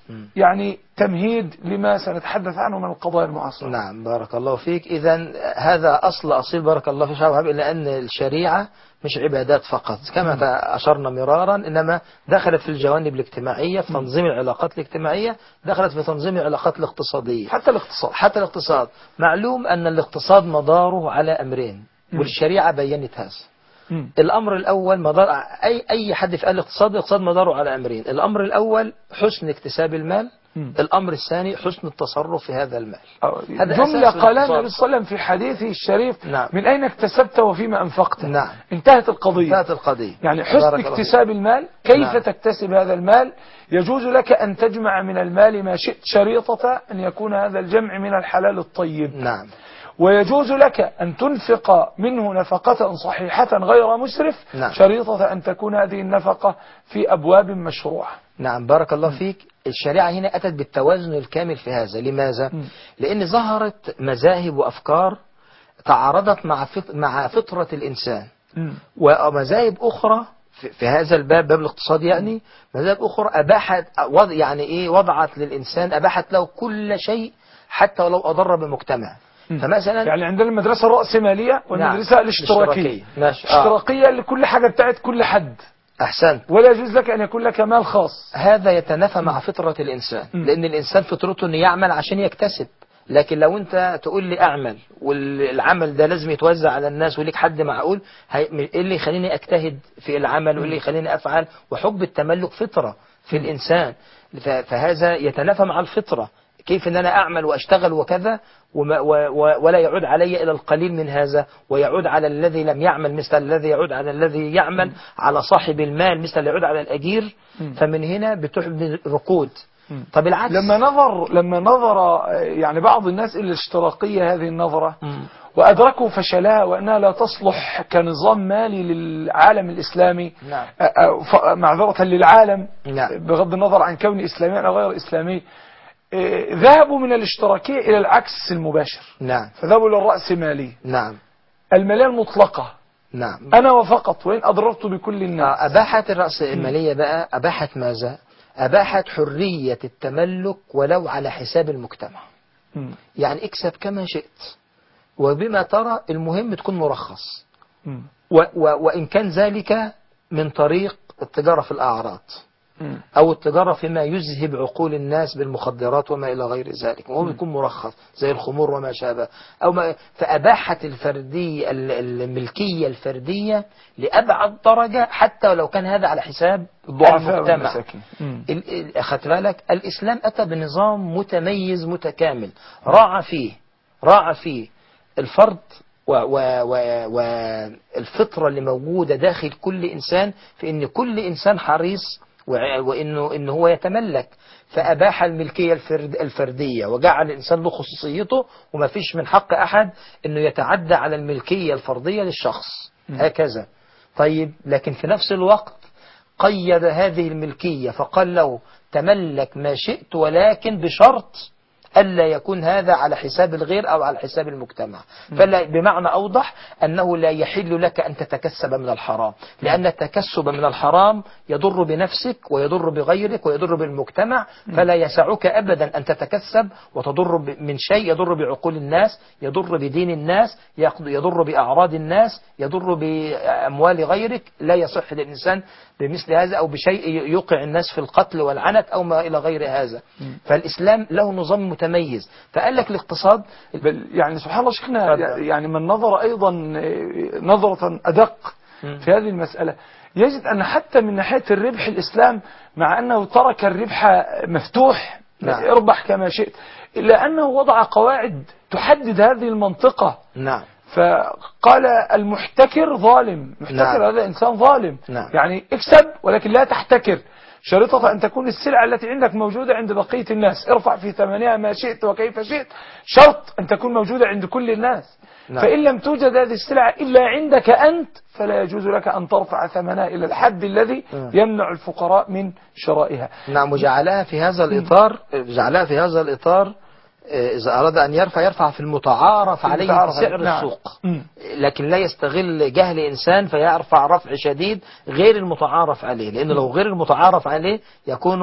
يعني تمهيد لما سنتحدث عنه من القضايا المعاصرة. نعم بارك الله فيك. إذا هذا أصل أصيل بارك الله فيك شعب، إلا أن الشريعة مش عبادات فقط كما أشرنا مرارا، إنما دخلت في الجوانب الاجتماعية، في تنظيم العلاقات الاجتماعية، دخلت في تنظيم العلاقات الاقتصادية، حتى الاقتصاد. حتى الاقتصاد. معلوم أن الاقتصاد مداره على أمرين، والشريعة بينت هذا. مم. الأمر الأول مدار أي أي حد في الاقتصاد، الاقتصاد مداره على أمرين. الأمر الأول حسن اكتساب المال، مم. الأمر الثاني حسن التصرف في هذا المال. هذا جملة قالها النبي صلى الله عليه وسلم في حديثه الشريف: نعم. من أين اكتسبت وفيما أنفقت. نعم. انتهت القضية. انتهت القضية. يعني حسن اكتساب المال، كيف نعم. تكتسب هذا المال؟ يجوز لك أن تجمع من المال ما شئت، شريطة أن يكون هذا الجمع من الحلال الطيب. نعم. ويجوز لك أن تنفق منه نفقة صحيحة غير مسرف، نعم. شريطة أن تكون هذه النفقة في أبواب مشروعة. نعم بارك الله فيك. الشريعة هنا أتت بالتوازن الكامل في هذا. لماذا؟ م. لأن ظهرت مذاهب وأفكار تعارضت مع مع فطرة الإنسان، م. ومذاهب أخرى في هذا الباب، باب الاقتصاد يعني، مذاهب أخرى أباحت يعني إيه وضعت للإنسان، أباحت له كل شيء حتى ولو أضر بالمجتمع. فمثلا يعني عندنا المدرسة الرأسمالية والمدرسة نعم. الاشتراكية. الاشتراكية اللي كل حاجة بتاعت كل حد. أحسنت. ولا يجوز لك أن يكون لك مال خاص. هذا يتنافى مع فطرة الإنسان، م. لأن الإنسان فطرته أنه يعمل عشان يكتسب. لكن لو أنت تقول لي أعمل والعمل ده لازم يتوزع على الناس وليك حد معقول، إيه اللي يخليني أجتهد في العمل، وإيه اللي يخليني أفعل؟ وحب التملك فطرة في الإنسان، فهذا يتنافى مع الفطرة. كيف أن أنا أعمل وأشتغل وكذا وما ولا يعود علي إلى القليل من هذا، ويعود على الذي لم يعمل مثل الذي يعود على الذي يعمل، على صاحب المال مثل اللي يعود على الأجير. فمن هنا بتحب ركود. طب العكس، لما نظر لما نظر يعني بعض الناس إلى الاشتراكية هذه النظرة وأدركوا فشلها وأنها لا تصلح كنظام مالي للعالم الإسلامي، نعم. معذرة للعالم، نعم. بغض النظر عن كون إسلامي أو غير إسلامي، ذهبوا من الاشتراكية إلى العكس المباشر. نعم. فذهبوا للرأسمالية. نعم. المالية المطلقة. نعم. أنا وفقط، وإن أضررت بكل الناس. أباحت الرأسمالية بقى، أباحت ماذا؟ أباحت حرية التملك ولو على حساب المجتمع. م. يعني اكسب كما شئت وبما ترى، المهم تكون مرخص، و و وإن كان ذلك من طريق التجارة في الأعراض أو التجارة فيما يذهب عقول الناس بالمخدرات وما إلى غير ذلك، وهو يكون مرخص زي الخمور وما شابه أو ما. فأباحت الفردية الملكية الفردية لأبعد درجة، حتى ولو كان هذا على حساب المجتمع. أخذت بالك؟ الإسلام أتى بنظام متميز متكامل، راعى فيه راعى فيه الفرد والفطرة اللي موجودة داخل كل إنسان، في إن كل إنسان حريص وإنه إنه هو يتملك. فأباح الملكية الفرد الفردية وجعل الإنسان له خصوصيته، وما فيش من حق أحد إنه يتعدى على الملكية الفردية للشخص. م. هكذا. طيب لكن في نفس الوقت قيد هذه الملكية فقال له تملك ما شئت، ولكن بشرط ألا يكون هذا على حساب الغير أو على حساب المجتمع. فلا بمعنى أوضح أنه لا يحل لك أن تتكسب من الحرام، لأن التكسب من الحرام يضر بنفسك ويضر بغيرك ويضر بالمجتمع. فلا يسعك أبدا أن تتكسب وتضر من شيء يضر بعقول الناس، يضر بدين الناس، يضر بأعراض الناس، يضر بأموال غيرك. لا يصح للإنسان بمثل هذا أو بشيء يوقع الناس في القتل والعنت أو ما إلى غير هذا. فالإسلام له نظام متميز. فقال لك الاقتصاد يعني سبحان الله شيخنا، يعني من نظر أيضا نظرة أدق في هذه المسألة يجد أن حتى من ناحية الربح الإسلام مع أنه ترك الربح مفتوح، نعم. اربح كما شئت، إلا أنه وضع قواعد تحدد هذه المنطقة. نعم. فقال المحتكر ظالم، محتكر نعم. هذا إنسان ظالم. نعم. يعني اكسب ولكن لا تحتكر، شريطة أن تكون السلعة التي عندك موجودة عند بقية الناس، ارفع في ثمنها ما شئت وكيف شئت، شرط أن تكون موجودة عند كل الناس. نعم. فإن لم توجد هذه السلعة إلا عندك أنت فلا يجوز لك أن ترفع ثمنها إلى الحد الذي يمنع الفقراء من شرائها. نعم. وجعلها في هذا الإطار، جعلها في هذا الإطار إذا أراد أن يرفع يرفع في المتعارف عليه في سعر نعم. السوق، لكن لا يستغل جهل إنسان فيرفع رفع شديد غير المتعارف عليه، لأنه لو غير المتعارف عليه يكون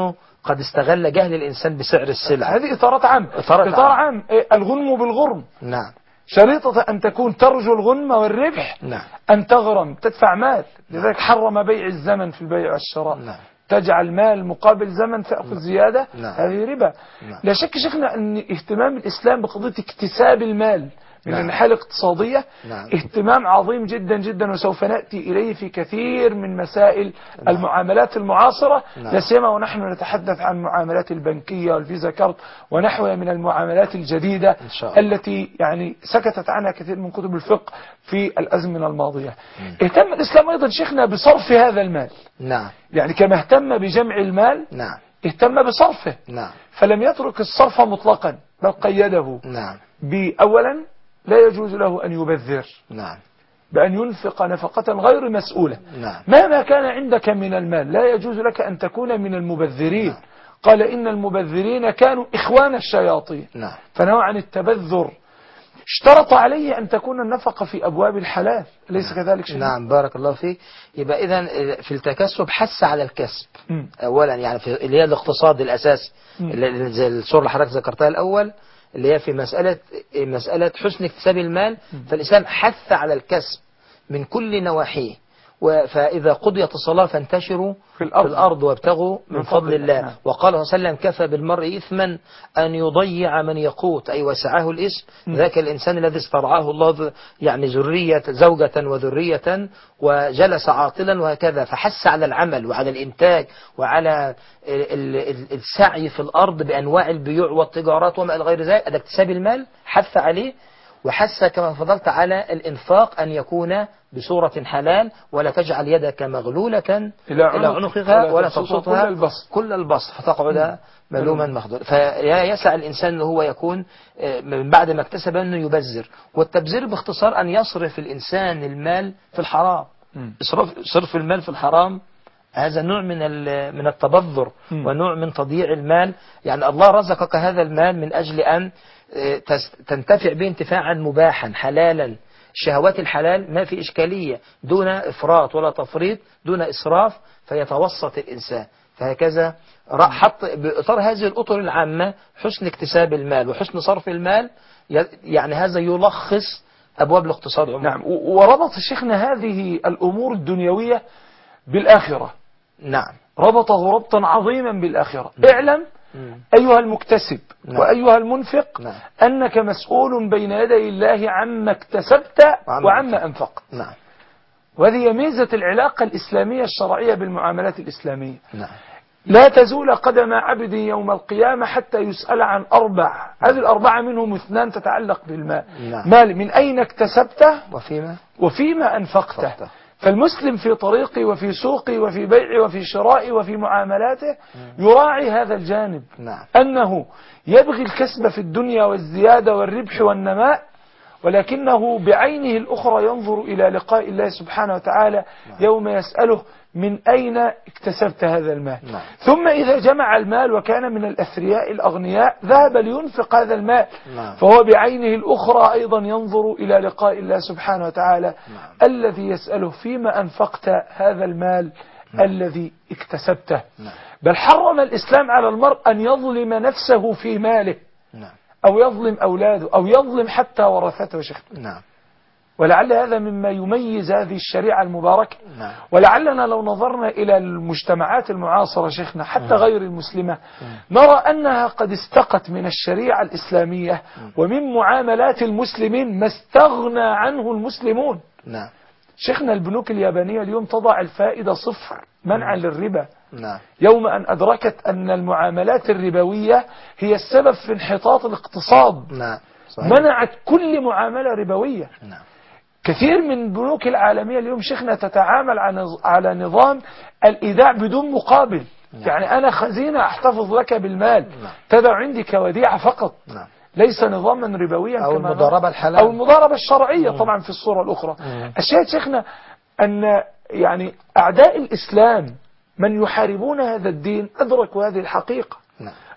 قد استغل جهل الإنسان بسعر السلع. هذه إطارات عام، إطارات إطار عام. عام. إيه، الغنم بالغرم. نعم. شريطة أن تكون ترجو الغنم والربح، نعم. أن تغرم تدفع مال. لذلك حرم بيع الزمن في البيع والشراء. نعم. تجعل مال مقابل زمن تأخذ زيادة. نعم. هذه ربا. نعم. لا شك شيخنا أن اهتمام الإسلام بقضية اكتساب المال من نعم. الناحية الاقتصادية نعم. اهتمام عظيم جدا جدا، وسوف نأتي إليه في كثير من مسائل نعم. المعاملات المعاصرة. نعم. لا سيما ونحن نتحدث عن معاملات البنكية والفيزا كارت ونحوها من المعاملات الجديدة إن شاء الله. التي يعني سكتت عنها كثير من كتب الفقه في الأزمنة الماضية. اهتم الإسلام أيضا شيخنا بصرف هذا المال. نعم. يعني كما اهتم بجمع المال نعم. اهتم بصرفه. نعم. فلم يترك الصرف مطلقا، بل قيده. نعم. بأولا لا يجوز له أن يبذر، نعم. بأن ينفق نفقة غير مسؤولة. نعم. مهما كان عندك من المال لا يجوز لك أن تكون من المبذرين. نعم. قال إن المبذرين كانوا إخوان الشياطين. نعم. فنوع عن التبذر. اشترط عليه أن تكون النفقة في أبواب الحلال، أليس كذلك شيء؟ نعم. بارك الله فيك. يبقى إذن في التكسب حث على الكسب م. أولا، يعني في اللي هي الاقتصاد الأساسي اللي زي الصورة اللي حضرتك ذكرتها الأول، اللي هي في مسألة مسألة حسن اكتساب المال. فالإسلام حث على الكسب من كل نواحيه. فإذا قضيت الصلاة فانتشروا في الأرض, في الأرض وابتغوا من فضل الله. نعم. وقال صلى الله عليه وسلم كفى بالمرء إثما أن يضيع من يقوت، أي وسعه الإثم. ذاك الإنسان الذي استرعاه الله يعني ذرية زوجة وذرية وجلس عاطلا وهكذا. فحث على العمل وعلى الإنتاج وعلى السعي في الأرض بأنواع البيوع والتجارات وما إلى غير ذلك. هذا اكتساب المال حث عليه، وحث كما فضلت على الإنفاق أن يكون بصورة حلال، ولا تجعل يدك مغلولة إلى عنقها ولا تبسطها كل البسط, كل البسط فتقعد ملوما مخذولا. فيسعى الإنسان أنه هو يكون من بعد ما اكتسب أنه يبذر. والتبذير باختصار أن يصرف الإنسان المال في الحرام. إصراف صرف المال في الحرام هذا نوع من من التبذر ونوع من تضييع المال. يعني الله رزقك هذا المال من أجل أن تنتفع به انتفاعا مباحا حلالا. شهوات الحلال ما في إشكالية، دون إفراط ولا تفريط، دون إسراف، فيتوسط الإنسان. فهكذا حط بإطار هذه الأطر العامة حسن اكتساب المال وحسن صرف المال. يعني هذا يلخص أبواب الاقتصاد عموما. نعم. وربط شيخنا هذه الأمور الدنيوية بالآخرة. نعم. ربطه ربطا عظيما بالآخرة. اعلم أيها المكتسب نعم. وأيها المنفق نعم. أنك مسؤول بين يدي الله عما اكتسبت وعما أنفقت. نعم. وهذه ميزة العلاقة الإسلامية الشرعية بالمعاملات الإسلامية. نعم. لا تزول قدم عبد يوم القيامة حتى يسأل عن أربع. هذه الأربعة منهم اثنان تتعلق بالمال. نعم. مال من أين اكتسبته وفيما وفيما أنفقته. فقته. فالمسلم في طريقه وفي سوقه وفي بيعه وفي شرائه وفي معاملاته يراعي هذا الجانب. نعم. أنه يبغي الكسب في الدنيا والزيادة والربح والنماء، ولكنه بعينه الأخرى ينظر إلى لقاء الله سبحانه وتعالى يوم يسأله من أين اكتسبت هذا المال. نعم. ثم إذا جمع المال وكان من الأثرياء الأغنياء ذهب لينفق هذا المال. نعم. فهو بعينه الأخرى أيضا ينظر إلى لقاء الله سبحانه وتعالى. نعم. الذي يسأله فيما أنفقت هذا المال. نعم. الذي اكتسبته. نعم. بل حرم الإسلام على المرء أن يظلم نفسه في ماله. نعم. أو يظلم أولاده أو يظلم حتى ورثته شيخنا. نعم. ولعل هذا مما يميز هذه الشريعة المباركة. نعم. ولعلنا لو نظرنا إلى المجتمعات المعاصرة شيخنا حتى نعم. غير المسلمة نرى أنها قد استقت من الشريعة الإسلامية ومن معاملات المسلمين ما استغنى عنه المسلمون. نعم. شيخنا البنوك اليابانية اليوم تضع الفائدة صفر منعا للربا. نعم. يوم أن أدركت أن المعاملات الربوية هي السبب في انحطاط الاقتصاد. نعم. منعت كل معاملة ربوية. نعم. كثير من البنوك العالمية اليوم شيخنا تتعامل على نظام الإيداع بدون مقابل. نعم. يعني أنا خزينة أحتفظ لك بالمال. نعم. تدع عندي كوديعة فقط. نعم. ليس نظاما ربويا أو كما المضاربة الحلال أو المضاربة الشرعية. مم. طبعا في الصورة الأخرى. مم. الشيء شيخنا أن يعني أعداء الإسلام من يحاربون هذا الدين أدركوا هذه الحقيقة. نعم.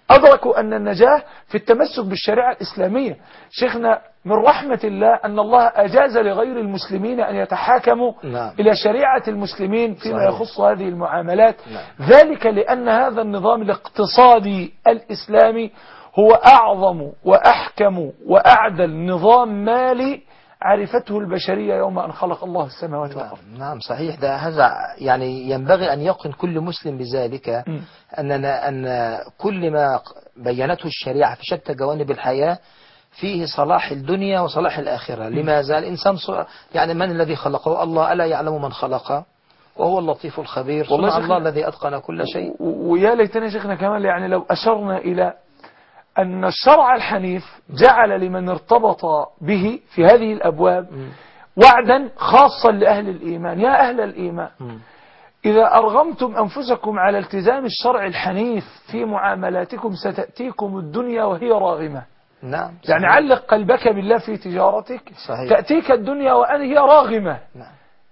أدركوا أن النجاة في التمسك بالشريعة الإسلامية. شيخنا من رحمة الله أن الله أجاز لغير المسلمين أن يتحاكموا نعم. إلى شريعة المسلمين فيما صحيح. يخص هذه المعاملات. نعم. ذلك لأن هذا النظام الاقتصادي الإسلامي هو أعظم وأحكم وأعدل نظام مالي عرفته البشرية يوم أن خلق الله السماوات والأرض. نعم. نعم صحيح. ده هذا يعني ينبغي أن يقن كل مسلم بذلك، م. أننا أن كل ما بينته الشريعة في شتى جوانب الحياة فيه صلاح الدنيا وصلاح الآخرة. لماذا؟ الإنسان يعني من الذي خلقه؟ الله. ألا يعلم من خلقه وهو اللطيف الخبير. والله صنع الله الذي أتقن كل شيء. ويا ليتنا شيخنا كمان يعني لو أشرنا إلى أن الشرع الحنيف جعل لمن ارتبط به في هذه الأبواب م. وعدا خاصا لأهل الإيمان. يا أهل الإيمان، م. إذا أرغمتم أنفسكم على التزام الشرع الحنيف في معاملاتكم ستأتيكم الدنيا وهي راغمة. نعم. يعني علق قلبك بالله في تجارتك. صحيح. تأتيك الدنيا وهي راغمة. نعم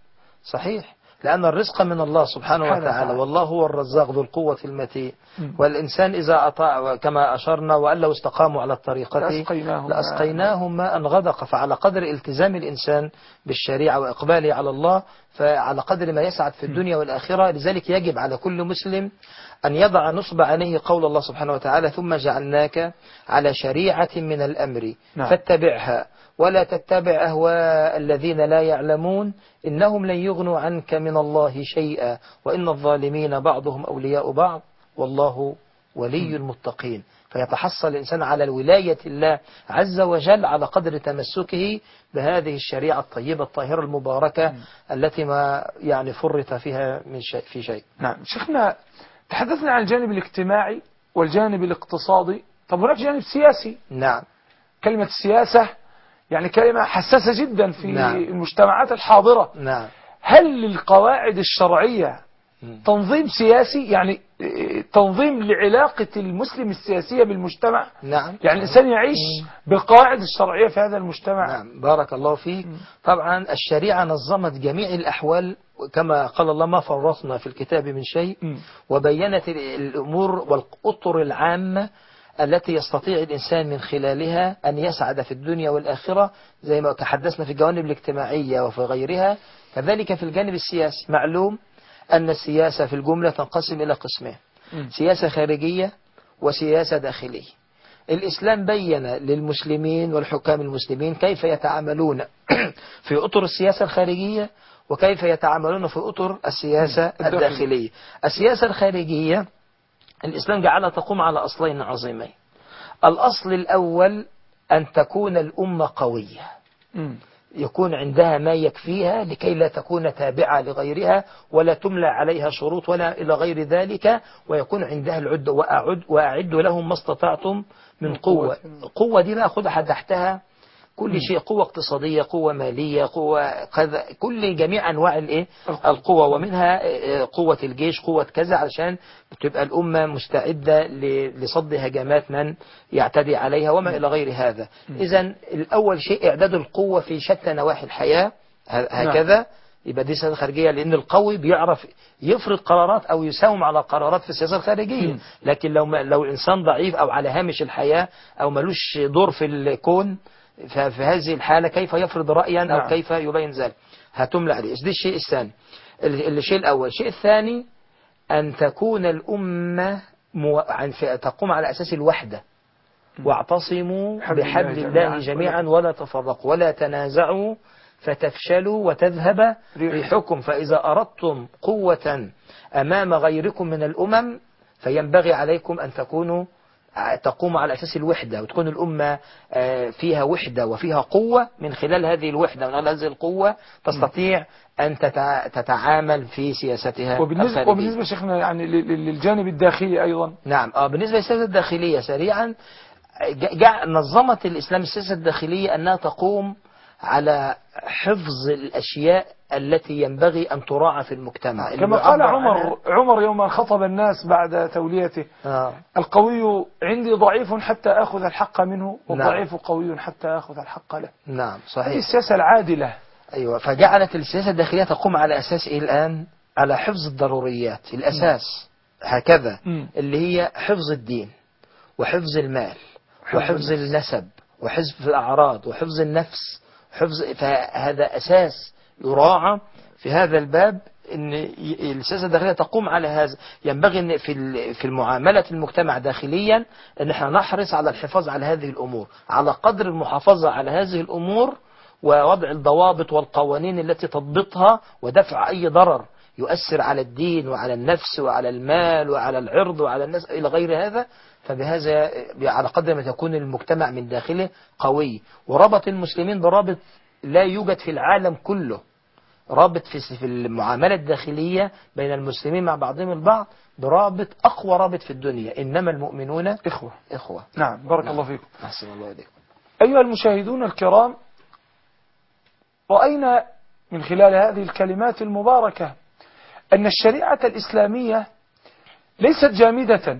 صحيح. لأن الرزق من الله سبحانه وتعالى، والله هو الرزاق ذو القوة المتين. والإنسان إذا أطاع كما أشرنا وأن لو استقاموا على الطريقة لأسقيناهم, لأسقيناهم ماء غدق. فعلى قدر التزام الإنسان بالشريعة وإقباله على الله فعلى قدر ما يسعد في الدنيا والآخرة. لذلك يجب على كل مسلم أن يضع نصب عينيه قول الله سبحانه وتعالى: ثم جعلناك على شريعة من الأمر نعم. فاتبعها ولا تتبع أهواء الذين لا يعلمون إنهم لن يغنوا عنك من الله شيئا وإن الظالمين بعضهم أولياء بعض والله ولي المتقين. فيتحصل الإنسان على الولاية الله عز وجل على قدر تمسكه بهذه الشريعة الطيبة الطاهرة المباركة م. التي ما يعني فرط فيها من شيء في شيء. نعم شيخنا، تحدثنا عن الجانب الاجتماعي والجانب الاقتصادي. طب هناك جانب سياسي. نعم. كلمة السياسة يعني كلمة حساسة جدا في نعم. المجتمعات الحاضرة. نعم. هل للقواعد الشرعية تنظيم سياسي، يعني تنظيم لعلاقة المسلم السياسية بالمجتمع؟ نعم. يعني الإنسان يعيش بالقواعد الشرعية في هذا المجتمع. نعم بارك الله فيك. طبعا الشريعة نظمت جميع الأحوال كما قال الله: ما فرطنا في الكتاب من شيء. وبينت الأمور والأطر العامة التي يستطيع الإنسان من خلالها أن يسعد في الدنيا والآخرة، زي ما تحدثنا في الجوانب الاجتماعية وفي غيرها. كذلك في الجانب السياسي معلوم أن السياسة في الجملة تنقسم إلى قسمين: سياسة خارجية وسياسة داخلية. الإسلام بين للمسلمين والحكام المسلمين كيف يتعاملون في أطر السياسة الخارجية وكيف يتعاملون في أطر السياسة الداخلية. السياسة الخارجية الإسلام جعلها تقوم على أصلين عظيمين. الأصل الأول أن تكون الأمة قوية، يكون عندها ما يكفيها لكي لا تكون تابعة لغيرها ولا تملى عليها شروط ولا إلى غير ذلك، ويكون عندها العدة. وأعد وأعد لهم ما استطعتم من قوة. قوة دي بقى خدها تحتها كل شيء: قوة اقتصادية، قوة مالية، قوة كذا، كل جميع أنواع الإيه القوة، ومنها قوة الجيش، قوة كذا، علشان تبقى الأمة مستعدة لصد هجمات من يعتدي عليها وما إلى غير هذا. إذن الأول شيء إعداد القوة في شتى نواحي الحياة هكذا. يبقى دي السياسة الخارجية، لأن القوي بيعرف يفرض قرارات أو يساوم على قرارات في السياسة الخارجية. لكن لو ما لو الإنسان ضعيف أو على هامش الحياة أو ملوش دور في الكون، ففي هذه الحالة كيف يفرض رأيا أو نعم. كيف يبين ذلك؟ هتملى عليه. ده الشيء الثاني. الشيء الأول. الشيء الثاني أن تكون الأمة مو... تقوم على أساس الوحدة: واعتصموا بحبل الله جميعا ولا تفرقوا ولا تنازعوا فتفشلوا وتذهب ريحكم فإذا أردتم قوة أمام غيركم من الأمم فينبغي عليكم أن تكونوا تقوم على أساس الوحدة، وتكون الأمة فيها وحدة وفيها قوة. من خلال هذه الوحدة ومن خلال هذه القوة تستطيع أن تتعامل في سياستها. وبالنسبة, وبالنسبة شيخنا يعني للجانب الداخلي أيضا. نعم آه بالنسبة للسياسة الداخلية سريعا، جاء نظمت الإسلام السياسة الداخلية أنها تقوم على حفظ الأشياء التي ينبغي أن تراعى في المجتمع. كما قال عمر عمر يوم خطب الناس بعد توليته: آه. القوي عندي ضعيف حتى أخذ الحق منه، والضعيف نعم. قوي حتى أخذ الحق له. نعم صحيح. هذه السياسة العادلة. أيوة. فجعلت السياسة الداخلية تقوم على أساس إيه الآن؟ على حفظ الضروريات، الأساس م. هكذا م. اللي هي حفظ الدين وحفظ المال وحفظ وحفظ النفس. النسب وحفظ الأعراض وحفظ النفس حفظ، فهذا أساس يراعى في هذا الباب، ان السياسه الداخليه تقوم على هذا. ينبغي ان في في المعامله المجتمع داخليا ان احنا نحرص على الحفاظ على هذه الامور، على قدر المحافظه على هذه الامور ووضع الضوابط والقوانين التي تضبطها ودفع اي ضرر يؤثر على الدين وعلى النفس وعلى المال وعلى العرض وعلى الناس الى غير هذا. فبهذا على قدر ما تكون المجتمع من داخله قوي. وربط المسلمين برابط لا يوجد في العالم كله، رابط في المعاملة الداخلية بين المسلمين مع بعضهم البعض برابط أقوى رابط في الدنيا، إنما المؤمنون إخوة. إخوة. نعم، بارك نعم. الله فيكم. أحسن الله إليكم. أيها المشاهدون الكرام، رأينا من خلال هذه الكلمات المباركة أن الشريعة الإسلامية ليست جامدة،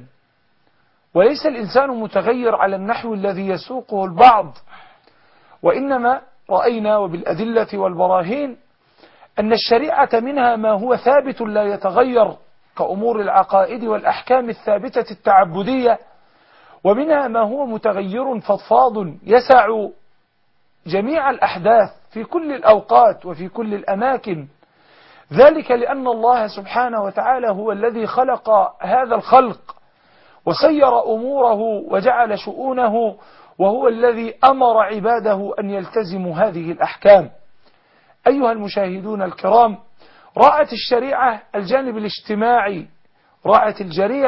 وليس الإنسان متغير على النحو الذي يسوقه البعض، وإنما رأينا وبالأدلة والبراهين أن الشريعة منها ما هو ثابت لا يتغير كأمور العقائد والأحكام الثابتة التعبدية، ومنها ما هو متغير فضفاض يسع جميع الأحداث في كل الأوقات وفي كل الأماكن. ذلك لأن الله سبحانه وتعالى هو الذي خلق هذا الخلق وسير أموره وجعل شؤونه، وهو الذي أمر عباده أن يلتزموا هذه الأحكام. أيها المشاهدون الكرام، رأت الشريعة الجانب الاجتماعي، رأت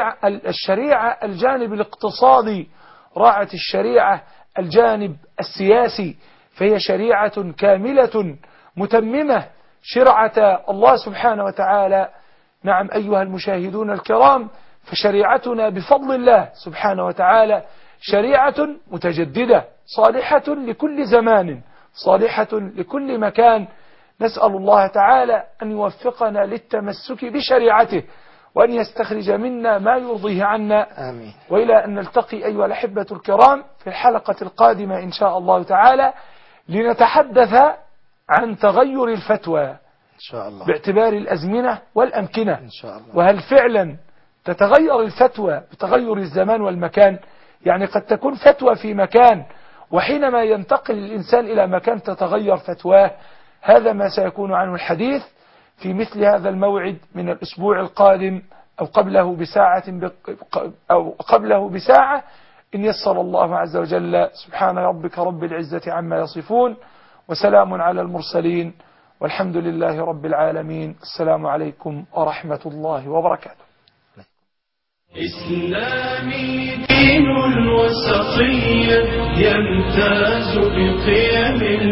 الشريعة الجانب الاقتصادي، رأت الشريعة الجانب السياسي، فهي شريعة كاملة متممة شرعة الله سبحانه وتعالى. نعم أيها المشاهدون الكرام، فشريعتنا بفضل الله سبحانه وتعالى شريعة متجددة صالحة لكل زمان، صالحة لكل مكان. نسأل الله تعالى أن يوفقنا للتمسك بشريعته، وأن يستخرج منا ما يرضيه عنا. آمين. وإلى أن نلتقي أيها الأحبة الكرام في الحلقة القادمة إن شاء الله تعالى، لنتحدث عن تغير الفتوى إن شاء الله باعتبار الأزمنة والأمكنة، إن شاء الله. وهل فعلا تتغير الفتوى بتغير الزمان والمكان؟ يعني قد تكون فتوى في مكان، وحينما ينتقل الإنسان إلى مكان تتغير فتواه. هذا ما سيكون عنه الحديث في مثل هذا الموعد من الأسبوع القادم، أو قبله بساعة أو قبله بساعة إن يسر الله عز وجل. سبحان ربك رب العزة عما يصفون، وسلام على المرسلين، والحمد لله رب العالمين. السلام عليكم ورحمة الله وبركاته. إسلامي دين الوسطية يمتاز بقيم